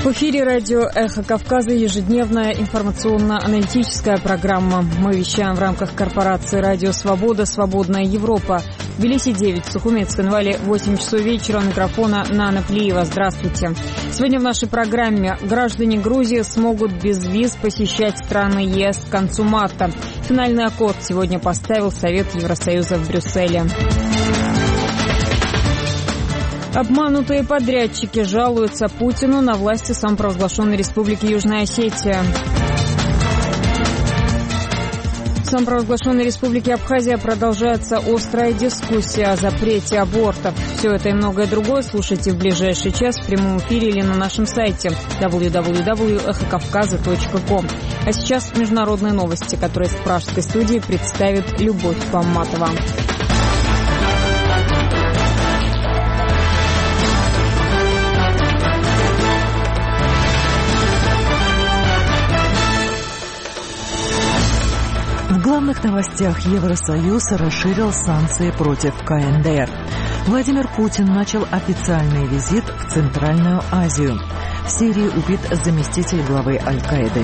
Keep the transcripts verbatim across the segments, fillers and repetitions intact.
В эфире радио «Эхо Кавказа» ежедневная информационно-аналитическая программа. Мы вещаем в рамках корпорации «Радио Свобода. Свободная Европа». В Тбилиси девять, в Сухумецкой Навале восемь часов вечера. У микрофона Нана Плиева. Здравствуйте. Сегодня в нашей программе граждане Грузии смогут без виз посещать страны ЕС к концу марта. Финальный аккорд сегодня поставил Совет Евросоюза в Брюсселе. Обманутые подрядчики жалуются Путину на власти самопровозглашенной Республики Южная Осетия. В самопровозглашенной Республике Абхазия продолжается острая дискуссия о запрете абортов. Все это и многое другое слушайте в ближайший час в прямом эфире или на нашем сайте дабл ю дабл ю дабл ю точка эхо кавказа точка ком. А сейчас международные новости, которые в пражской студии представит Любовь Памматова. В главных новостях: Евросоюз расширил санкции против КНДР. Владимир Путин начал официальный визит в Центральную Азию. В Сирии убит заместитель главы Аль-Каиды.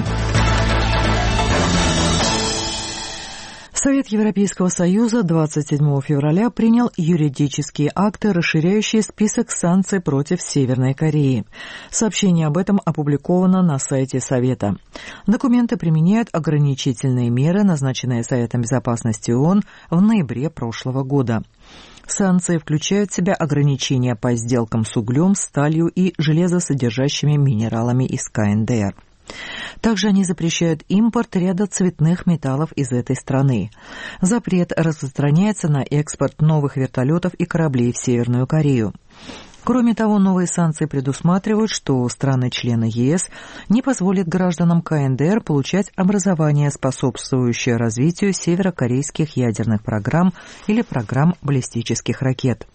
Совет Европейского Союза двадцать седьмого февраля принял юридические акты, расширяющие список санкций против Северной Кореи. Сообщение об этом опубликовано на сайте Совета. Документы применяют ограничительные меры, назначенные Советом Безопасности ООН в ноябре прошлого года. Санкции включают в себя ограничения по сделкам с углем, сталью и железосодержащими минералами из КНДР. Также они запрещают импорт ряда цветных металлов из этой страны. Запрет распространяется на экспорт новых вертолетов и кораблей в Северную Корею. Кроме того, новые санкции предусматривают, что страны-члены ЕС не позволят гражданам КНДР получать образование, способствующее развитию северокорейских ядерных программ или программ баллистических ракет.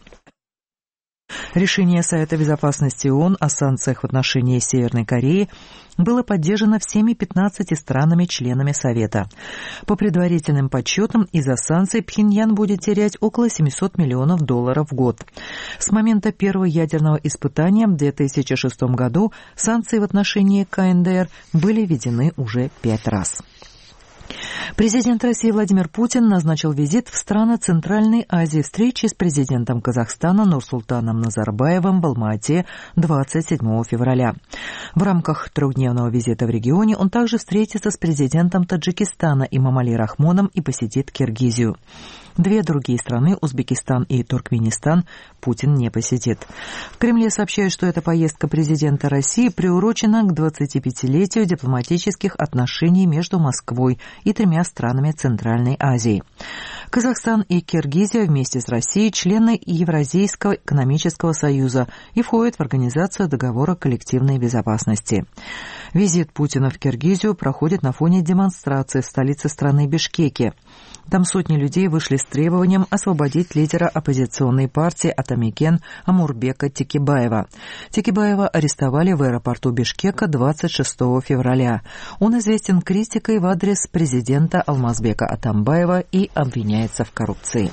Решение Совета Безопасности ООН о санкциях в отношении Северной Кореи было поддержано всеми пятнадцатью странами-членами Совета. По предварительным подсчетам, из-за санкций Пхеньян будет терять около семьсот миллионов долларов в год. С момента первого ядерного испытания в две тысячи шестом году санкции в отношении КНДР были введены уже пять раз. Президент России Владимир Путин назначил визит в страны Центральной Азии. Встречи с президентом Казахстана Нурсултаном Назарбаевым в Алма-Ате двадцать седьмого февраля. В рамках трехдневного визита в регионе он также встретится с президентом Таджикистана Эмомали Рахмоном и посетит Киргизию. Две другие страны, Узбекистан и Туркменистан, Путин не посетит. В Кремле сообщают, что эта поездка президента России приурочена к двадцатипятилетию дипломатических отношений между Москвой и тремя странами Центральной Азии. Казахстан и Киргизия вместе с Россией члены Евразийского экономического союза и входят в Организацию договора коллективной безопасности. Визит Путина в Киргизию проходит на фоне демонстрации в столице страны Бишкеке. Там сотни людей вышли с требованием освободить лидера оппозиционной партии Атамекен Амурбека Текебаева. Текебаева арестовали в аэропорту Бишкека двадцать шестого февраля. Он известен критикой в адрес президента Алмазбека Атамбаева и обвиняется в коррупции.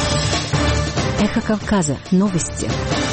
Эхо Кавказа. Новости.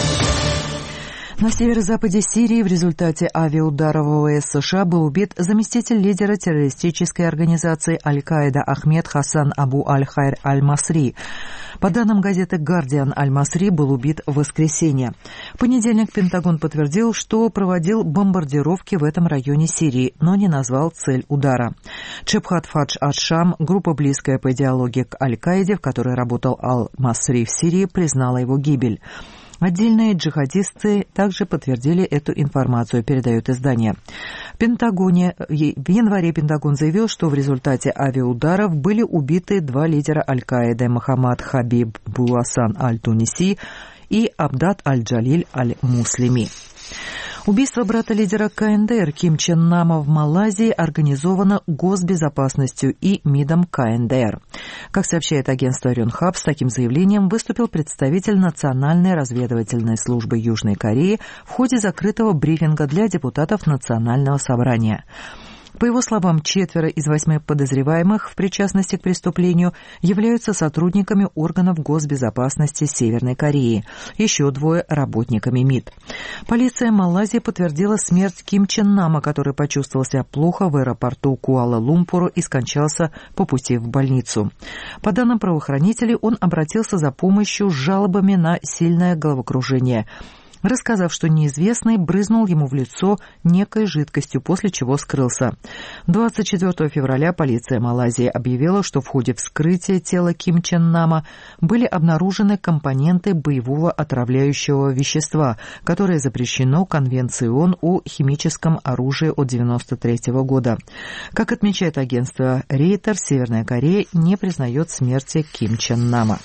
На северо-западе Сирии в результате авиаудара ВВС США был убит заместитель лидера террористической организации Аль-Каида Ахмед Хасан Абу Аль-Хайр Аль-Масри. По данным газеты «Гардиан», Аль-Масри был убит в воскресенье. В понедельник Пентагон подтвердил, что проводил бомбардировки в этом районе Сирии, но не назвал цель удара. Джебхат Фадж ат-Шам, группа, близкая по идеологии к Аль-Каиде, в которой работал Аль-Масри в Сирии, признала его гибель. Отдельные джихадисты также подтвердили эту информацию, передает издание. В Пентагоне, в январе Пентагон заявил, что в результате авиаударов были убиты два лидера Аль-Каиды: Мохаммад Хабиб Буласан Аль-Туниси и Абдат Аль-Джалиль Аль-Муслими. Убийство брата лидера КНДР Ким Чен Нама в Малайзии организовано Госбезопасностью и МИДом КНДР. Как сообщает агентство Рёнхаб, с таким заявлением выступил представитель Национальной разведывательной службы Южной Кореи в ходе закрытого брифинга для депутатов Национального собрания. По его словам, четверо из восьми подозреваемых в причастности к преступлению являются сотрудниками органов госбезопасности Северной Кореи, еще двое – работниками МИД. Полиция Малайзии подтвердила смерть Ким Чен Нама, который почувствовал себя плохо в аэропорту Куала-Лумпура и скончался по пути в больницу. По данным правоохранителей, он обратился за помощью с жалобами на сильное головокружение, рассказав, что неизвестный брызнул ему в лицо некой жидкостью, после чего скрылся. двадцать четвёртого февраля полиция Малайзии объявила, что в ходе вскрытия тела Ким Чен Нама были обнаружены компоненты боевого отравляющего вещества, которое запрещено Конвенцией ООН о химическом оружии от девяносто третьего года. Как отмечает агентство Reuters, Северная Корея не признает смерти Ким Чен Нама.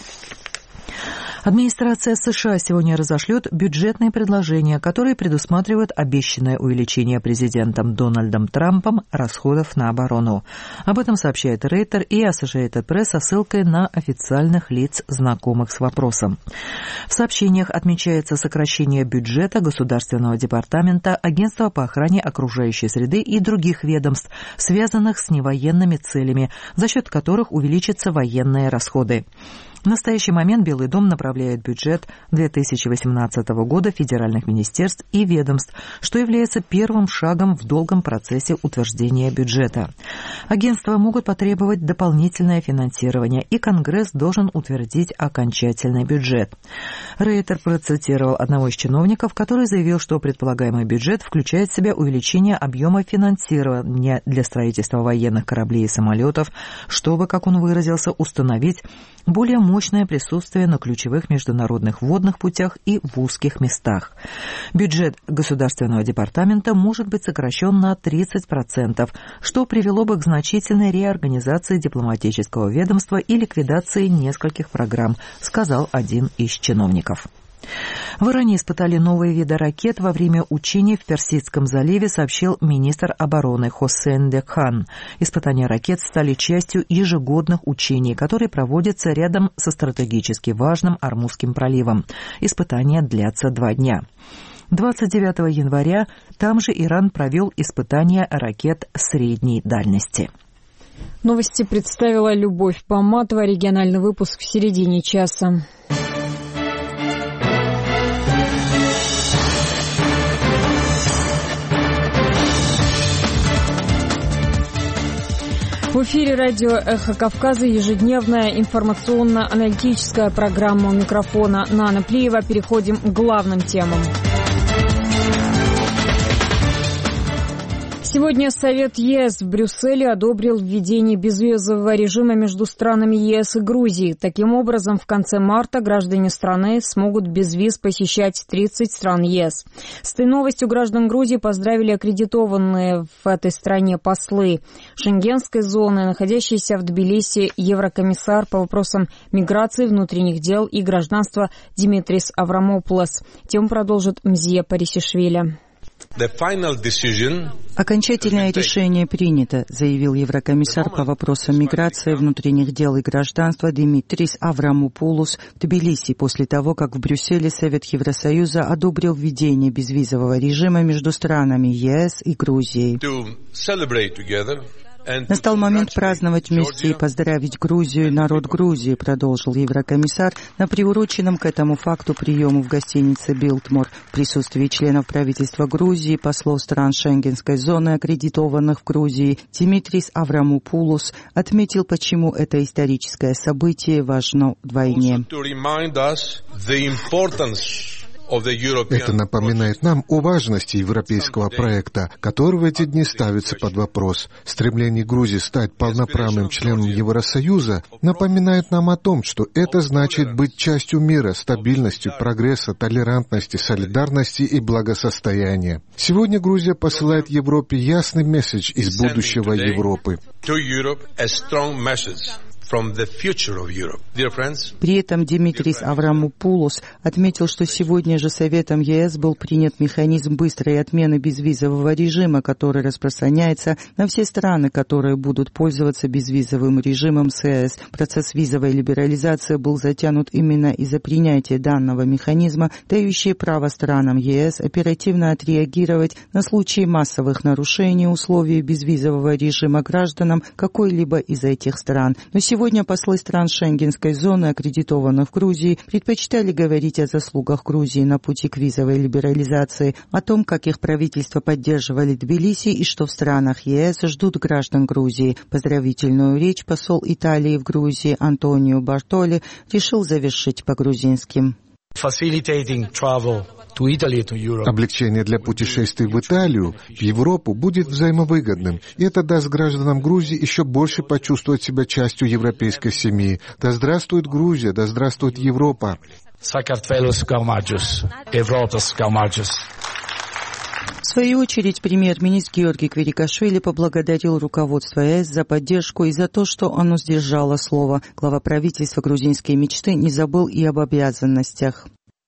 Администрация США сегодня разошлет бюджетные предложения, которые предусматривают обещанное увеличение президентом Дональдом Трампом расходов на оборону. Об этом сообщает Рейтер и Associated Press со ссылкой на официальных лиц, знакомых с вопросом. В сообщениях отмечается сокращение бюджета Государственного департамента, Агентства по охране окружающей среды и других ведомств, связанных с невоенными целями, за счет которых увеличатся военные расходы. В настоящий момент Белый дом направляет бюджет две тысячи восемнадцатого года федеральных министерств и ведомств, что является первым шагом в долгом процессе утверждения бюджета. Агентства могут потребовать дополнительное финансирование, и Конгресс должен утвердить окончательный бюджет. Рейтер процитировал одного из чиновников, который заявил, что предполагаемый бюджет включает в себя увеличение объема финансирования для строительства военных кораблей и самолетов, чтобы, как он выразился, установить более мощное присутствие на ключевых международных водных путях и в узких местах. Бюджет Государственного департамента может быть сокращен на тридцать процентов, что привело бы к значительной реорганизации дипломатического ведомства и ликвидации нескольких программ, сказал один из чиновников. В Иране испытали новые виды ракет во время учений в Персидском заливе, сообщил министр обороны Хосейн Декхан. Испытания ракет стали частью ежегодных учений, которые проводятся рядом со стратегически важным Ормузским проливом. Испытания длятся два дня. двадцать девятого января там же Иран провел испытания ракет средней дальности. Новости представила Любовь Поматова. Региональный выпуск в середине часа. В эфире радио «Эхо Кавказа» ежедневная информационно-аналитическая программа. У микрофона Нана Плиева. Переходим к главным темам. Сегодня Совет ЕС в Брюсселе одобрил введение безвизового режима между странами ЕС и Грузией. Таким образом, в конце марта граждане страны смогут без виз посещать тридцать стран ЕС. С этой новостью граждан Грузии поздравили аккредитованные в этой стране послы Шенгенской зоны, находящийся в Тбилиси еврокомиссар по вопросам миграции, внутренних дел и гражданства Димитрис Аврамопулос. Тему продолжит Мзия Парисишвили. Окончательное решение принято, заявил еврокомиссар по вопросам миграции, внутренних дел и гражданства Димитрис Аврамопулос в Тбилиси после того, как в Брюсселе Совет Евросоюза одобрил введение безвизового режима между странами ЕС и Грузией. Настал момент праздновать вместе и поздравить Грузию и народ Грузии, продолжил еврокомиссар на приуроченном к этому факту приему в гостинице «Билтмор» в присутствии членов правительства Грузии, послов стран Шенгенской зоны, аккредитованных в Грузии. Димитрис Аврамопулос отметил, почему это историческое событие важно вдвойне. Это напоминает нам о важности европейского проекта, который в эти дни ставится под вопрос. Стремление Грузии стать полноправным членом Евросоюза напоминает нам о том, что это значит быть частью мира, стабильности, прогресса, толерантности, солидарности и благосостояния. Сегодня Грузия посылает Европе ясный месседж из будущего Европы. При этом Димитрис Аврамопулос отметил, что сегодня же Советом ЕС был принят механизм быстрой отмены безвизового режима, который распространяется на все страны, которые будут пользоваться безвизовым режимом с ЕС. Процесс визовой либерализации был затянут именно из-за принятия данного механизма, дающего право странам ЕС оперативно отреагировать на случаи массовых нарушений условий безвизового режима гражданам какой-либо из этих стран. Но сегодня послы стран Шенгенской зоны, аккредитованных в Грузии, предпочитали говорить о заслугах Грузии на пути к визовой либерализации, о том, как их правительство поддерживали Тбилиси и что в странах ЕС ждут граждан Грузии. Поздравительную речь посол Италии в Грузии Антонио Бартоли решил завершить по-грузински. Облегчение для путешествий в Италию, в Европу будет взаимовыгодным, и это даст гражданам Грузии еще больше почувствовать себя частью европейской семьи. Да здравствует Грузия, да здравствует Европа! В свою очередь, премьер-министр Георгий Квирикашвили поблагодарил руководство ЕС за поддержку и за то, что оно сдержало слово. Глава правительства грузинской мечты не забыл и об обязанностях.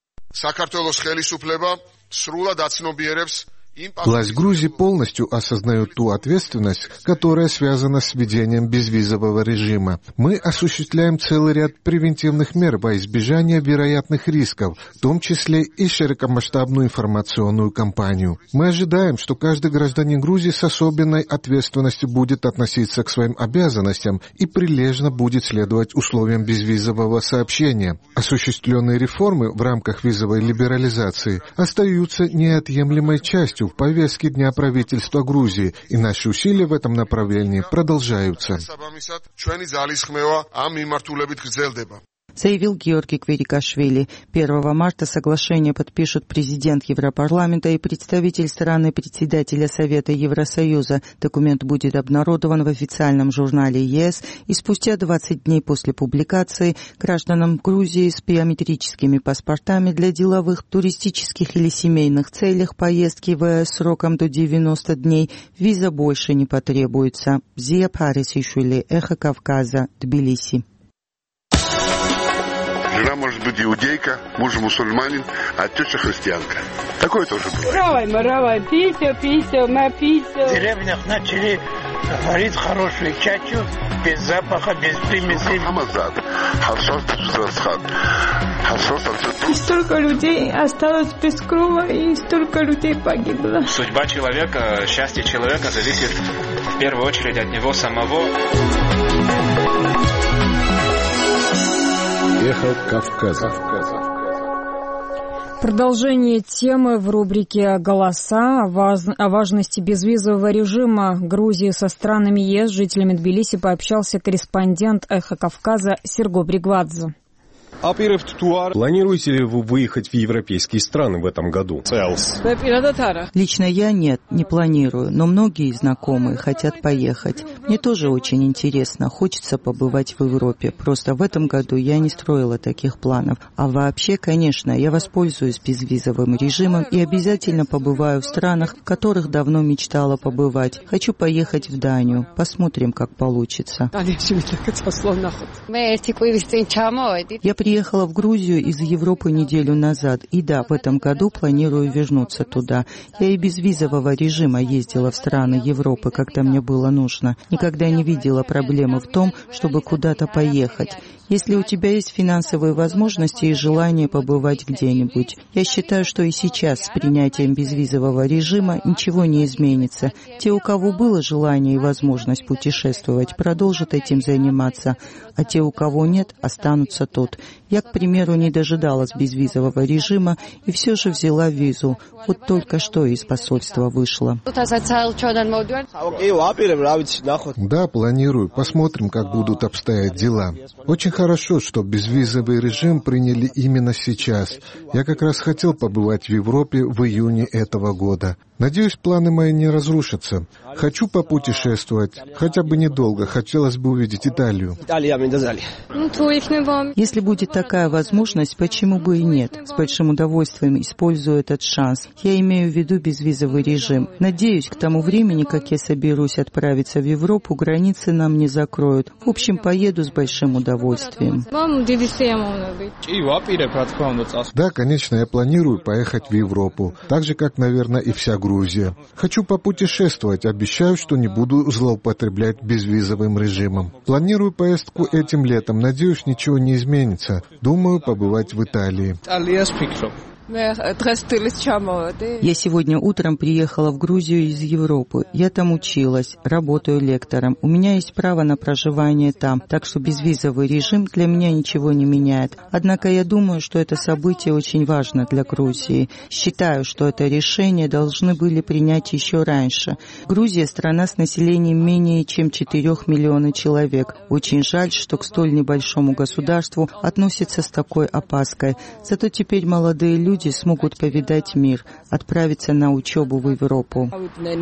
Власть Грузии полностью осознает ту ответственность, которая связана с введением безвизового режима. Мы осуществляем целый ряд превентивных мер во избежание вероятных рисков, в том числе и широкомасштабную информационную кампанию. Мы ожидаем, что каждый гражданин Грузии с особенной ответственностью будет относиться к своим обязанностям и прилежно будет следовать условиям безвизового сообщения. Осуществленные реформы в рамках визовой либерализации остаются неотъемлемой частью в повестке дня правительства Грузии, и наши усилия в этом направлении продолжаются. Заявил Георгий Квирикашвили. первого марта соглашение подпишут президент Европарламента и представитель страны председателя Совета Евросоюза. Документ будет обнародован в официальном журнале ЕС, и спустя двадцать дней после публикации гражданам Грузии с биометрическими паспортами для деловых, туристических или семейных целях поездки в ЕС сроком до девяноста дней виза больше не потребуется. Зия Парисишвили, Эхо Кавказа, Тбилиси. Жена может быть иудейка, муж мусульманин, а теща христианка. Такое тоже бывает. Равай, маравай, писю, писю, ма писю. В деревнях начали варить хорошую чачу, без запаха, без примесей. И столько людей осталось без крова, и столько людей погибло. Судьба человека, счастье человека зависит в первую очередь от него самого. Эхо Кавказа. Продолжение темы в рубрике «Голоса» о важности безвизового режима Грузии со странами ЕС. С жителями Тбилиси пообщался корреспондент «Эхо Кавказа» Серго Бригвадзе. Планируете ли вы выехать в европейские страны в этом году? Лично я нет, не планирую, но многие знакомые хотят поехать. Мне тоже очень интересно, хочется побывать в Европе. Просто в этом году я не строила таких планов. А вообще, конечно, я воспользуюсь безвизовым режимом и обязательно побываю в странах, в которых давно мечтала побывать. Хочу поехать в Данию. Посмотрим, как получится. Я приехала в Грузию из Европы неделю назад, и да, в этом году планирую вернуться туда. Я и без визового режима ездила в страны Европы, когда мне было нужно. Никогда не видела проблемы в том, чтобы куда-то поехать. Если у тебя есть финансовые возможности и желание побывать где-нибудь. Я считаю, что и сейчас с принятием безвизового режима ничего не изменится. Те, у кого было желание и возможность путешествовать, продолжат этим заниматься, а те, у кого нет, останутся тут. Я, к примеру, не дожидалась безвизового режима и все же взяла визу. Вот только что из посольства вышла. Да, планирую. Посмотрим, как будут обстоять дела. Очень хорошо, что безвизовый режим приняли именно сейчас. Я как раз хотел побывать в Европе в июне этого года. Надеюсь, планы мои не разрушатся. Хочу попутешествовать, хотя бы недолго. Хотелось бы увидеть Италию. Если будет такая возможность, почему бы и нет? С большим удовольствием использую этот шанс. Я имею в виду безвизовый режим. Надеюсь, к тому времени, как я соберусь отправиться в Европу, границы нам не закроют. В общем, поеду с большим удовольствием. Да, конечно, я планирую поехать в Европу. Так же, как, наверное, и вся Грузия. Хочу попутешествовать. Обещаю, что не буду злоупотреблять безвизовым режимом. Планирую поездку этим летом. Надеюсь, ничего не изменится. Думаю побывать в Италии. Я сегодня утром приехала в Грузию из Европы. Я там училась, работаю лектором. У меня есть право на проживание там, так что безвизовый режим для меня ничего не меняет. Однако я думаю, что это событие очень важно для Грузии. Считаю, что это решение должны были принять еще раньше. Грузия – страна с населением менее чем четырех миллионов человек. Очень жаль, что к столь небольшому государству относятся с такой опаской. Зато теперь молодые люди смогут повидать мир, отправиться на учебу в Европу.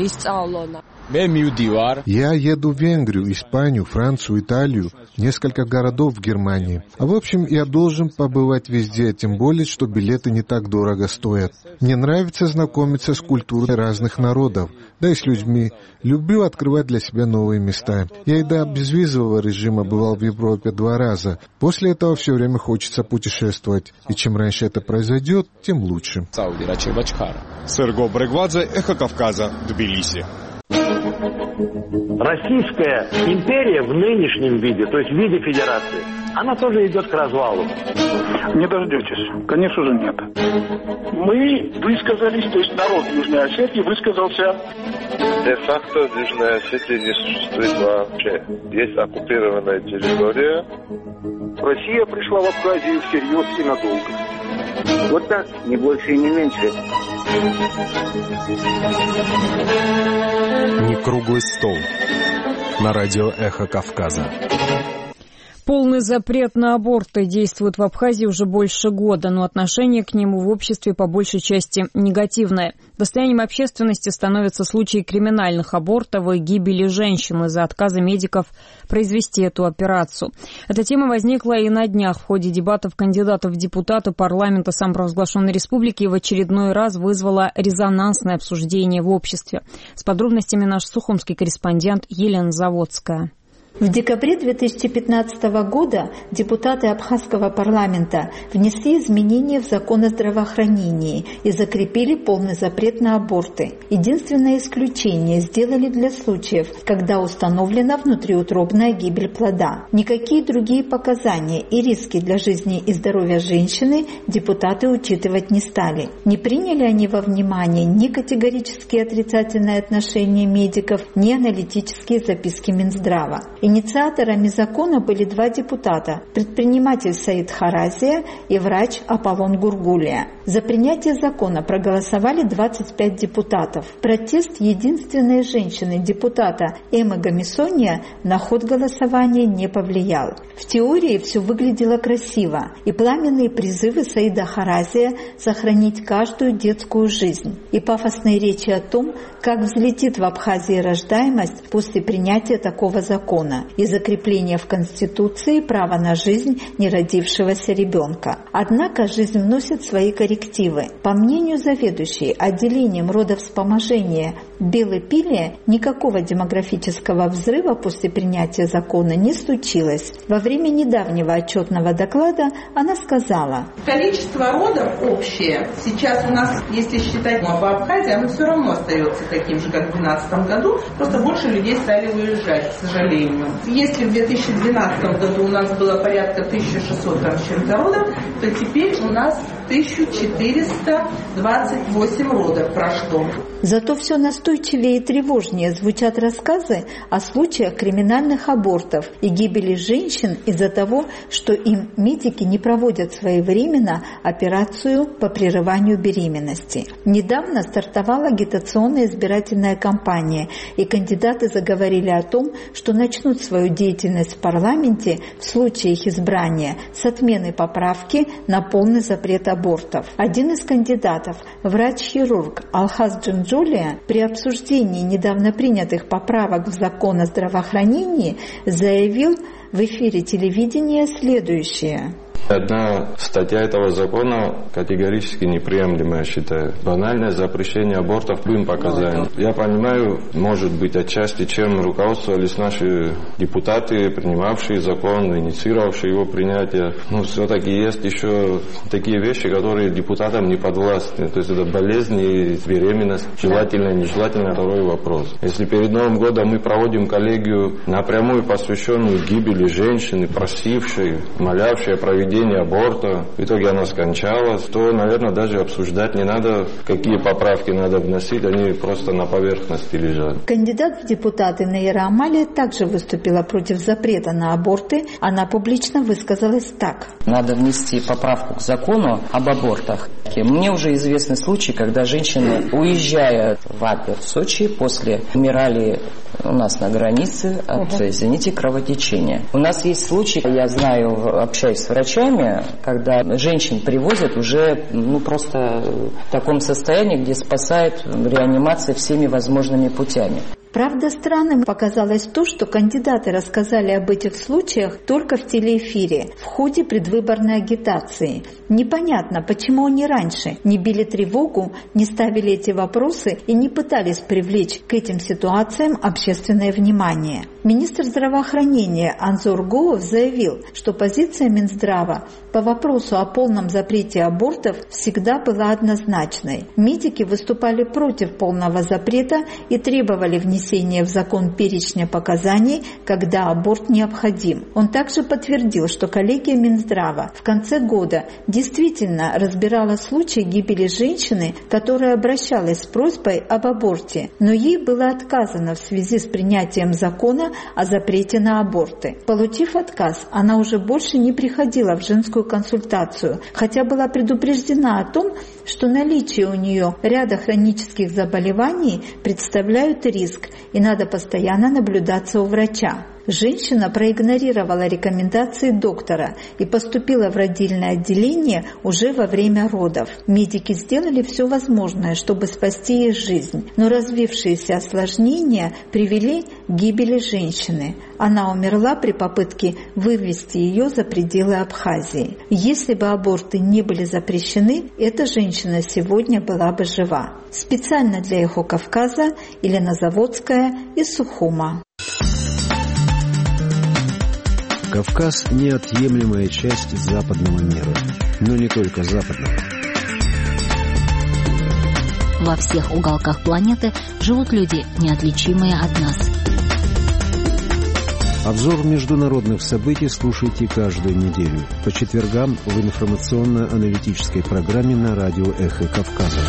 Я еду в Венгрию, Испанию, Францию, Италию, несколько городов в Германии. А в общем, я должен побывать везде, тем более, что билеты не так дорого стоят. Мне нравится знакомиться с культурой разных народов, да и с людьми. Люблю открывать для себя новые места. Я и до безвизового режима бывал в Европе два раза. После этого все время хочется путешествовать. И чем раньше это произойдет, тем лучше. Серго Брегвадзе, Эхо Кавказа, Тбилиси. Российская империя в нынешнем виде, то есть в виде федерации, она тоже идет к развалу. Не дождетесь. Конечно же нет. Мы высказались, то есть народ Южной Осетии высказался. Де-факто Южная Осетия не существует вообще. Есть оккупированная территория. Россия пришла в Абхазию всерьез и надолго. Вот так, не больше и не меньше. Не круглый стол. На радио «Эхо Кавказа». Полный запрет на аборты действует в Абхазии уже больше года, но отношение к нему в обществе по большей части негативное. Достоянием общественности становятся случаи криминальных абортов и гибели женщин из-за отказа медиков произвести эту операцию. Эта тема возникла и на днях в ходе дебатов кандидатов в депутаты парламента самопровозглашенной республики и в очередной раз вызвала резонансное обсуждение в обществе. С подробностями наш сухумский корреспондент Елена Заводская. В декабре две тысячи пятнадцатого года депутаты Абхазского парламента внесли изменения в закон о здравоохранении и закрепили полный запрет на аборты. Единственное исключение сделали для случаев, когда установлена внутриутробная гибель плода. Никакие другие показания и риски для жизни и здоровья женщины депутаты учитывать не стали. Не приняли они во внимание ни категорически отрицательное отношение медиков, ни аналитические записки Минздрава. Инициаторами закона были два депутата – предприниматель Саид Харазия и врач Аполлон Гургулия. За принятие закона проголосовали двадцать пять депутатов. Протест единственной женщины-депутата Эммы Гамисония на ход голосования не повлиял. В теории все выглядело красиво, и пламенные призывы Саида Харазия сохранить каждую детскую жизнь, и пафосные речи о том, как взлетит в Абхазии рождаемость после принятия такого закона и закрепления в Конституции права на жизнь неродившегося ребенка. Однако жизнь вносит свои коррективы. По мнению заведующей отделением родовспоможения Белой Пиле, никакого демографического взрыва после принятия закона не случилось. Во время недавнего отчетного доклада она сказала: количество родов общее сейчас у нас, если считать по Абхазии, оно все равно остается таким же, как в две тысячи двенадцатом году, просто больше людей стали выезжать, к сожалению. Если в две тысячи двенадцатом году у нас было порядка тысяча шестьсот там, чем-то родов, то теперь у нас тысяча четыреста двадцать восемь родов прошло. Зато все настойчивее и тревожнее звучат рассказы о случаях криминальных абортов и гибели женщин из-за того, что им медики не проводят своевременно операцию по прерыванию беременности. Недавно стартовала агитационная избирательная кампания, и кандидаты заговорили о том, что начнут свою деятельность в парламенте в случае их избрания с отмены поправки на полный запрет абортов. абортов. Один из кандидатов, врач-хирург Алхаз Джинджулия, при обсуждении недавно принятых поправок в закон о здравоохранении заявил в эфире телевидения следующее. Одна статья этого закона категорически неприемлемая, я считаю. Банальное запрещение абортов по показаниям. Я понимаю, может быть, отчасти, чем руководствовались наши депутаты, принимавшие закон, инициировавшие его принятие. Но все-таки есть еще такие вещи, которые депутатам не подвластны. То есть это болезни, беременность, желательно, нежелательно, второй вопрос. Если перед Новым годом мы проводим коллегию, напрямую посвященную гибели женщины, просившей, молявшей о проведении аборта, в итоге она скончалась, то, наверное, даже обсуждать не надо, какие поправки надо вносить, они просто на поверхности лежат. Кандидат в депутаты Наира Амалия также выступила против запрета на аборты. Она публично высказалась так. Надо внести поправку к закону об абортах. Мне уже известны случаи, когда женщины, уезжая в Апер, в Сочи, после умирали у нас на границе от, извините, кровотечения. У нас есть случаи, я знаю, общаюсь с врачами, когда женщин привозят уже ну, просто в таком состоянии, где спасают реанимация всеми возможными путями. Правда, странным показалось то, что кандидаты рассказали об этих случаях только в телеэфире, в ходе предвыборной агитации. Непонятно, почему они раньше не били тревогу, не ставили эти вопросы и не пытались привлечь к этим ситуациям общественное внимание. Министр здравоохранения Анзор Гоов заявил, что позиция Минздрава по вопросу о полном запрете абортов всегда была однозначной. Медики выступали против полного запрета и требовали внесения в закон перечня показаний, когда аборт необходим. Он также подтвердил, что коллегия Минздрава в конце года действительно разбирала случай гибели женщины, которая обращалась с просьбой об аборте, но ей было отказано в связи с принятием закона о запрете на аборты. Получив отказ, она уже больше не приходила в женскую консультацию, хотя была предупреждена о том, что наличие у нее ряда хронических заболеваний представляют риск, и надо постоянно наблюдаться у врача. Женщина проигнорировала рекомендации доктора и поступила в родильное отделение уже во время родов. Медики сделали все возможное, чтобы спасти ей жизнь, но развившиеся осложнения привели к гибели женщины. Она умерла при попытке вывести ее за пределы Абхазии. Если бы аборты не были запрещены, эта женщина сегодня была бы жива. Специально для «Эхо Кавказа» Елена Заводская из Сухума. Кавказ – неотъемлемая часть западного мира, но не только западного. Во всех уголках планеты живут люди, неотличимые от нас. Обзор международных событий слушайте каждую неделю по четвергам в информационно-аналитической программе на радио «Эхо Кавказа».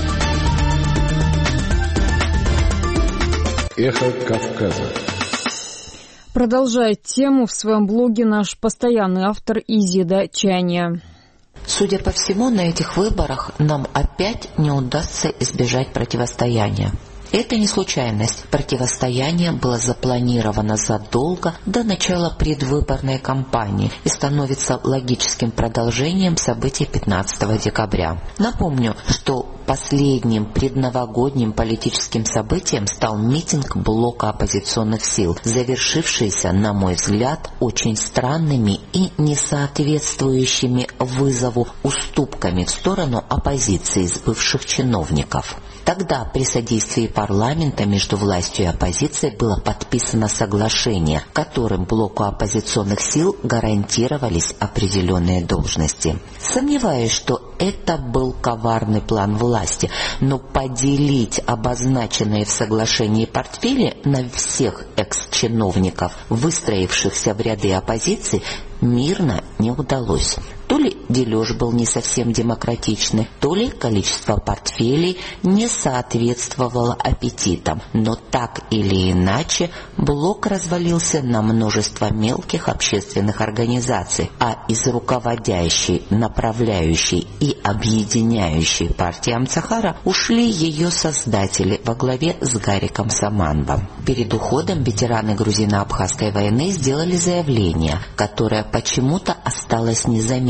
«Эхо Кавказа». Продолжает тему в своем блоге наш постоянный автор Изида Чаня. Судя по всему, на этих выборах нам опять не удастся избежать противостояния. Это не случайность. Противостояние было запланировано задолго до начала предвыборной кампании и становится логическим продолжением событий пятнадцатого декабря. Напомню, что последним предновогодним политическим событием стал митинг блока оппозиционных сил, завершившийся, на мой взгляд, очень странными и несоответствующими вызову уступками в сторону оппозиции из бывших чиновников. Тогда при содействии парламента между властью и оппозицией было подписано соглашение, которым блоку оппозиционных сил гарантировались определенные должности. Сомневаюсь, что это был коварный план власти, но поделить обозначенные в соглашении портфели на всех экс-чиновников, выстроившихся в ряды оппозиции, мирно не удалось. То ли дележ был не совсем демократичный, то ли количество портфелей не соответствовало аппетитам. Но так или иначе, блок развалился на множество мелких общественных организаций, а из руководящей, направляющей и объединяющей партии Амцахара ушли ее создатели во главе с Гариком Саманбом. Перед уходом ветераны грузино-абхазской войны сделали заявление, которое почему-то осталось незамеченным.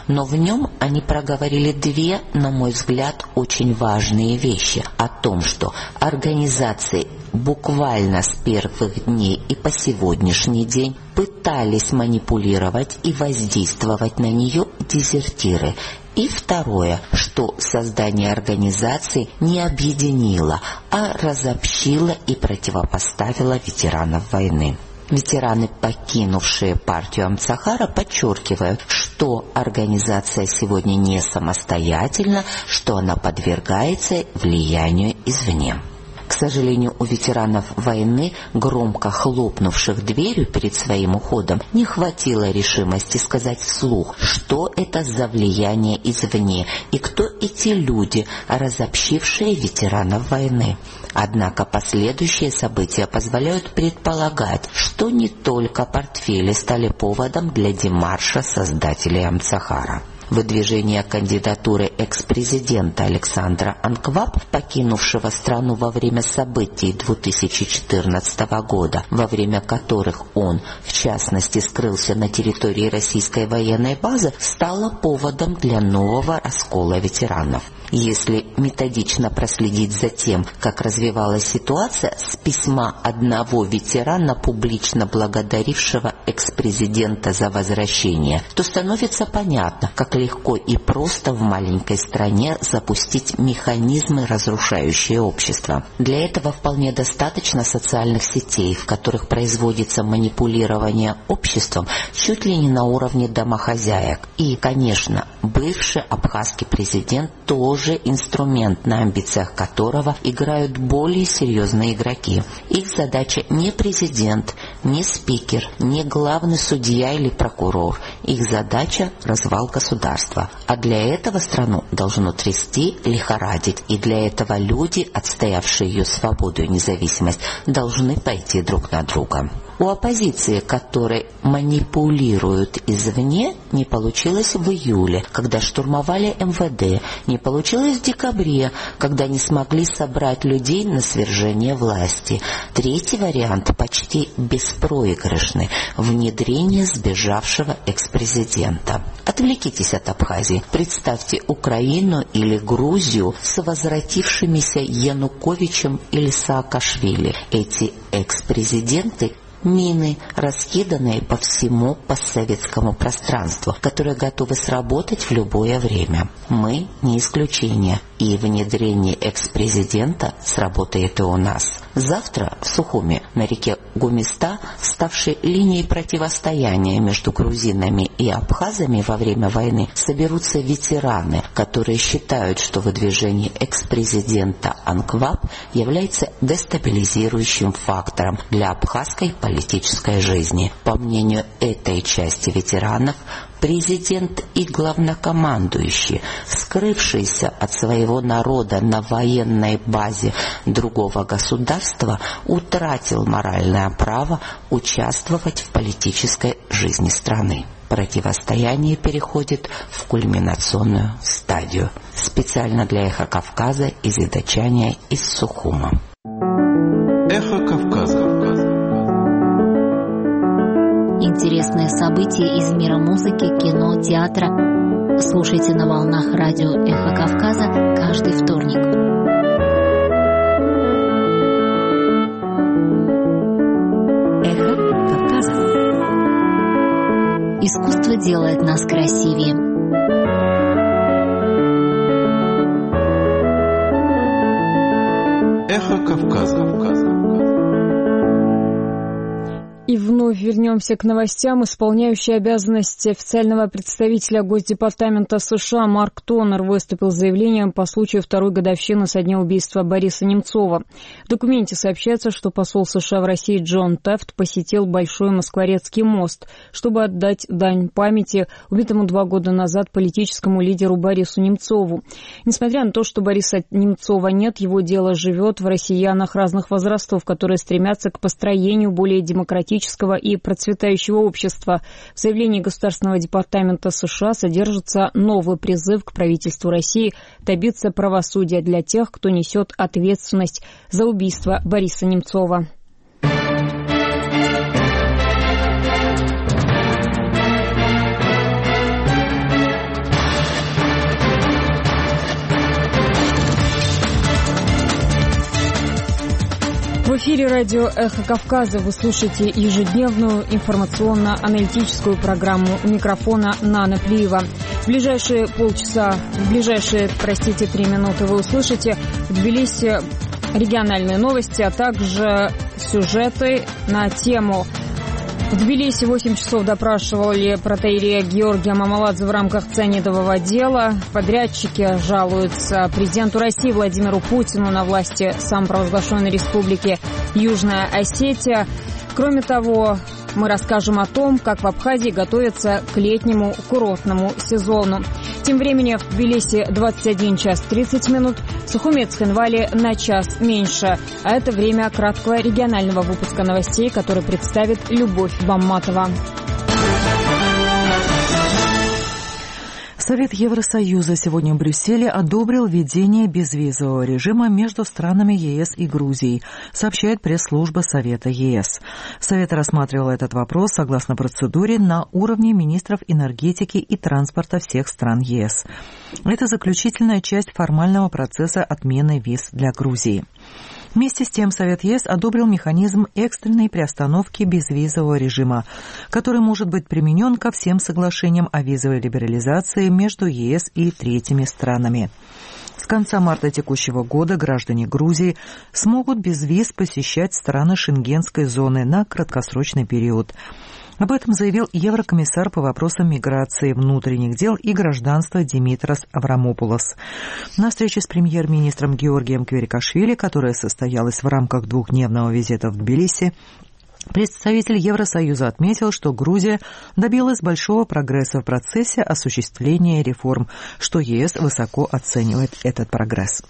но в нем они проговорили две, на мой взгляд, очень важные вещи о том, что организации буквально с первых дней и по сегодняшний день пытались манипулировать и воздействовать на нее дезертиры. И второе, что создание организации не объединило, а разобщило и противопоставило ветеранов войны. Ветераны, покинувшие партию Амцахара, подчеркивают, что организация сегодня не самостоятельна, что она подвергается влиянию извне. К сожалению, у ветеранов войны, громко хлопнувших дверью перед своим уходом, не хватило решимости сказать вслух, что это за влияние извне и кто эти люди, разобщившие ветеранов войны. Однако последующие события позволяют предполагать, что не только портфели стали поводом для демарша создателей Амцахара. Выдвижение кандидатуры экс-президента Александра Анкваб, покинувшего страну во время событий две тысячи четырнадцатого года, во время которых он, в частности, скрылся на территории российской военной базы, стало поводом для нового раскола ветеранов. Если методично проследить за тем, как развивалась ситуация, с письма одного ветерана, публично благодарившего экс-президента за возвращение, то становится понятно, как легко и просто в маленькой стране запустить механизмы, разрушающие общество. Для этого вполне достаточно социальных сетей, в которых производится манипулирование обществом чуть ли не на уровне домохозяек. И, конечно, бывший абхазский президент тоже инструмент, на амбициях которого играют более серьезные игроки. Их задача не президент, не спикер, не главный судья или прокурор. Их задача – развал государства. А для этого страну должно трясти, лихорадить. И для этого люди, отстоявшие ее свободу и независимость, должны пойти друг на друга. У оппозиции, которые манипулируют извне, не получилось в июле, когда штурмовали эм вэ дэ, не получилось в декабре, когда не смогли собрать людей на свержение власти. Третий вариант почти беспроигрышный – внедрение сбежавшего экс-президента. Отвлекитесь от Абхазии, представьте Украину или Грузию с возвратившимися Януковичем или Саакашвили. Эти экс-президенты – мины, раскиданные по всему постсоветскому пространству, которые готовы сработать в любое время. Мы не исключение, и внедрение экс-президента сработает и у нас. Завтра в Сухуми, на реке Гумиста, ставшей линией противостояния между грузинами и абхазами во время войны, соберутся ветераны, которые считают, что выдвижение экс-президента Анкваб является дестабилизирующим фактором для абхазской политики. политической жизни. По мнению этой части ветеранов, президент и главнокомандующий, скрывшийся от своего народа на военной базе другого государства, утратил моральное право участвовать в политической жизни страны. Противостояние переходит в кульминационную стадию. Специально для «Эхо Кавказа» из Идачания из Сухума. «Эхо Кавказа». Интересные события из мира музыки, кино, театра. Слушайте на волнах радио «Эхо Кавказа» каждый вторник. «Эхо Кавказа». Искусство делает нас красивее. «Эхо Кавказа». И вновь вернемся к новостям. Исполняющий обязанности официального представителя Госдепартамента США Марк Тонер выступил с заявлением по случаю второй годовщины со дня убийства Бориса Немцова. В документе сообщается, что посол США в России Джон Тефт посетил Большой Москворецкий мост, чтобы отдать дань памяти убитому два года назад политическому лидеру Борису Немцову. Несмотря на то, что Бориса Немцова нет, его дело живет в россиянах разных возрастов, которые стремятся к построению более демократического и процветающего общества. В заявлении Государственного департамента США содержится новый призыв к правительству России добиться правосудия для тех, кто несет ответственность за убийство Бориса Немцова. эфире радио «Эхо Кавказа». Вы слушаете ежедневную информационно-аналитическую программу. У микрофона Нана Плиева. В ближайшие полчаса, в ближайшие, простите, три минуты вы услышите в Тбилиси региональные новости, а также сюжеты на тему. В Тбилиси восемь часов допрашивали протоиерея Георгия Мамаладзе в рамках цианидового дела. Подрядчики жалуются президенту России Владимиру Путину на власти самопровозглашенной республики Южная Осетия. Кроме того, мы расскажем о том, как в Абхазии готовятся к летнему курортному сезону. Тем временем в Тбилиси двадцать один час тридцать минут, в Сухуме и Цхинвале на час меньше. А это время краткого регионального выпуска новостей, который представит Любовь Бамматова. Совет Евросоюза сегодня в Брюсселе одобрил введение безвизового режима между странами ЕС и Грузией, сообщает пресс-служба Совета ЕС. Совет рассматривал этот вопрос согласно процедуре на уровне министров энергетики и транспорта всех стран ЕС. Это заключительная часть формального процесса отмены виз для Грузии. Вместе с тем Совет ЕС одобрил механизм экстренной приостановки безвизового режима, который может быть применен ко всем соглашениям о визовой либерализации между ЕС и третьими странами. С конца марта текущего года граждане Грузии смогут без виз посещать страны Шенгенской зоны на краткосрочный период. Об этом заявил еврокомиссар по вопросам миграции, внутренних дел и гражданства Димитрос Аврамопулос. На встрече с премьер-министром Георгием Кверикашвили, которая состоялась в рамках двухдневного визита в Тбилиси, представитель Евросоюза отметил, что Грузия добилась большого прогресса в процессе осуществления реформ, что ЕС высоко оценивает этот прогресс.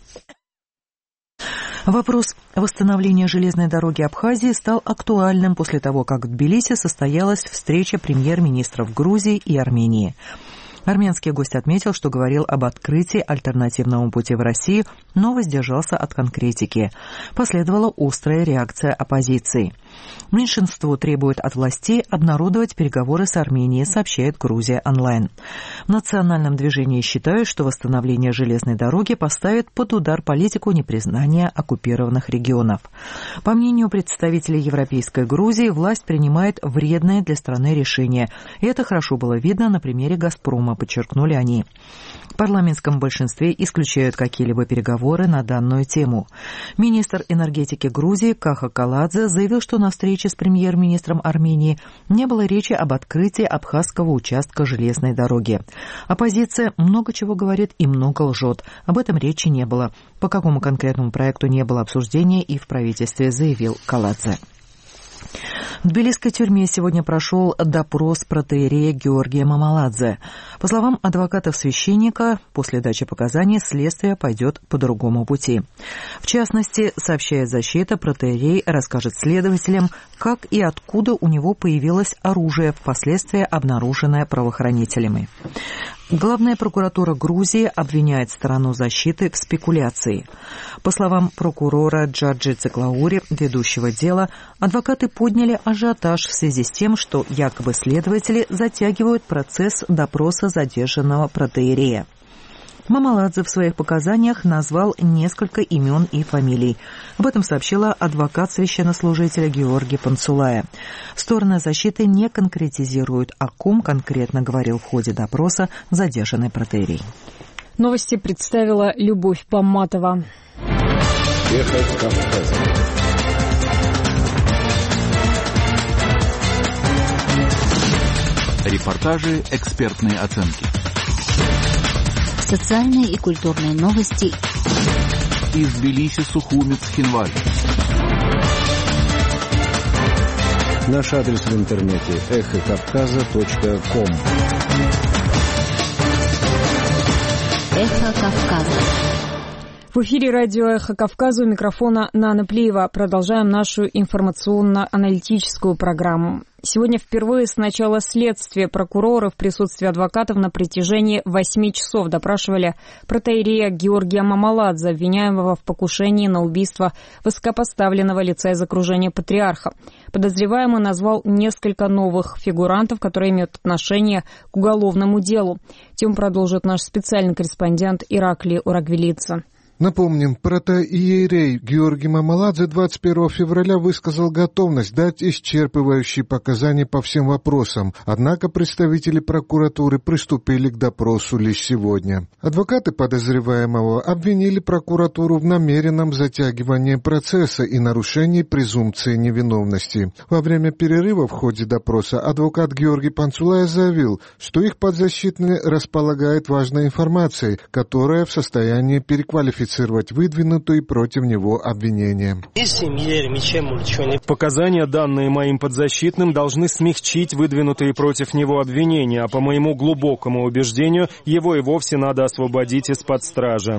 Вопрос восстановления железной дороги Абхазии стал актуальным после того, как в Тбилиси состоялась встреча премьер-министров Грузии и Армении. Армянский гость отметил, что говорил об открытии альтернативного пути в Россию, но воздержался от конкретики. Последовала острая реакция оппозиции. Меньшинство требует от властей обнародовать переговоры с Арменией, сообщает Грузия онлайн. В национальном движении считают, что восстановление железной дороги поставит под удар политику непризнания оккупированных регионов. По мнению представителей Европейской Грузии, власть принимает вредное для страны решение. И это хорошо было видно на примере «Газпрома», подчеркнули они. В парламентском большинстве исключают какие-либо переговоры на данную тему. Министр энергетики Грузии Каха Каладзе заявил, что на встрече с премьер-министром Армении не было речи об открытии абхазского участка железной дороги. Оппозиция много чего говорит и много лжет. Об этом речи не было. По какому конкретному проекту не было обсуждения и в правительстве, заявил Каладзе. В тбилисской тюрьме сегодня прошел допрос протоиерея Георгия Мамаладзе. По словам адвокатов-священника, после дачи показаний следствие пойдет по другому пути. В частности, сообщает защита, протоиерей расскажет следователям, как и откуда у него появилось оружие, впоследствии обнаруженное правоохранителями. Главная прокуратура Грузии обвиняет сторону защиты в спекуляции. По словам прокурора Джаджи Циклаури, ведущего дела, адвокаты подняли ажиотаж в связи с тем, что якобы следователи затягивают процесс допроса задержанного протоиерея. Мамаладзе в своих показаниях назвал несколько имен и фамилий. Об этом сообщила адвокат священнослужителя Георгий Панцулая. Стороны защиты не конкретизируют, о ком конкретно говорил в ходе допроса задержанный протоиерей. Новости представила Любовь Бамматова. Эхо Кавказа. Репортажи, экспертные оценки. Социальные и культурные новости из Тбилиси, Сухуми, Цхинвали. Наш адрес в интернете эхо кавказа точка ком. Эхо Кавказа. В эфире радио «Эхо Кавказа», у микрофона Нана Плиева. Продолжаем нашу информационно-аналитическую программу. Сегодня впервые с начала следствия прокуроры в присутствии адвокатов на протяжении восьми часов допрашивали протоиерея Георгия Мамаладзе, обвиняемого в покушении на убийство высокопоставленного лица из окружения патриарха. Подозреваемый назвал несколько новых фигурантов, которые имеют отношение к уголовному делу. Тему продолжит наш специальный корреспондент Ираклий Урагвелидзе. Напомним, протоиерей Георгий Мамаладзе двадцать первого февраля высказал готовность дать исчерпывающие показания по всем вопросам, однако представители прокуратуры приступили к допросу лишь сегодня. Адвокаты подозреваемого обвинили прокуратуру в намеренном затягивании процесса и нарушении презумпции невиновности. Во время перерыва в ходе допроса адвокат Георгий Панцулая заявил, что их подзащитный располагает важной информацией, которая в состоянии переквалифицировать выдвинутые против него обвинения. Показания, данные моим подзащитным, должны смягчить выдвинутые против него обвинения, а по моему глубокому убеждению, его и вовсе надо освободить из-под стражи.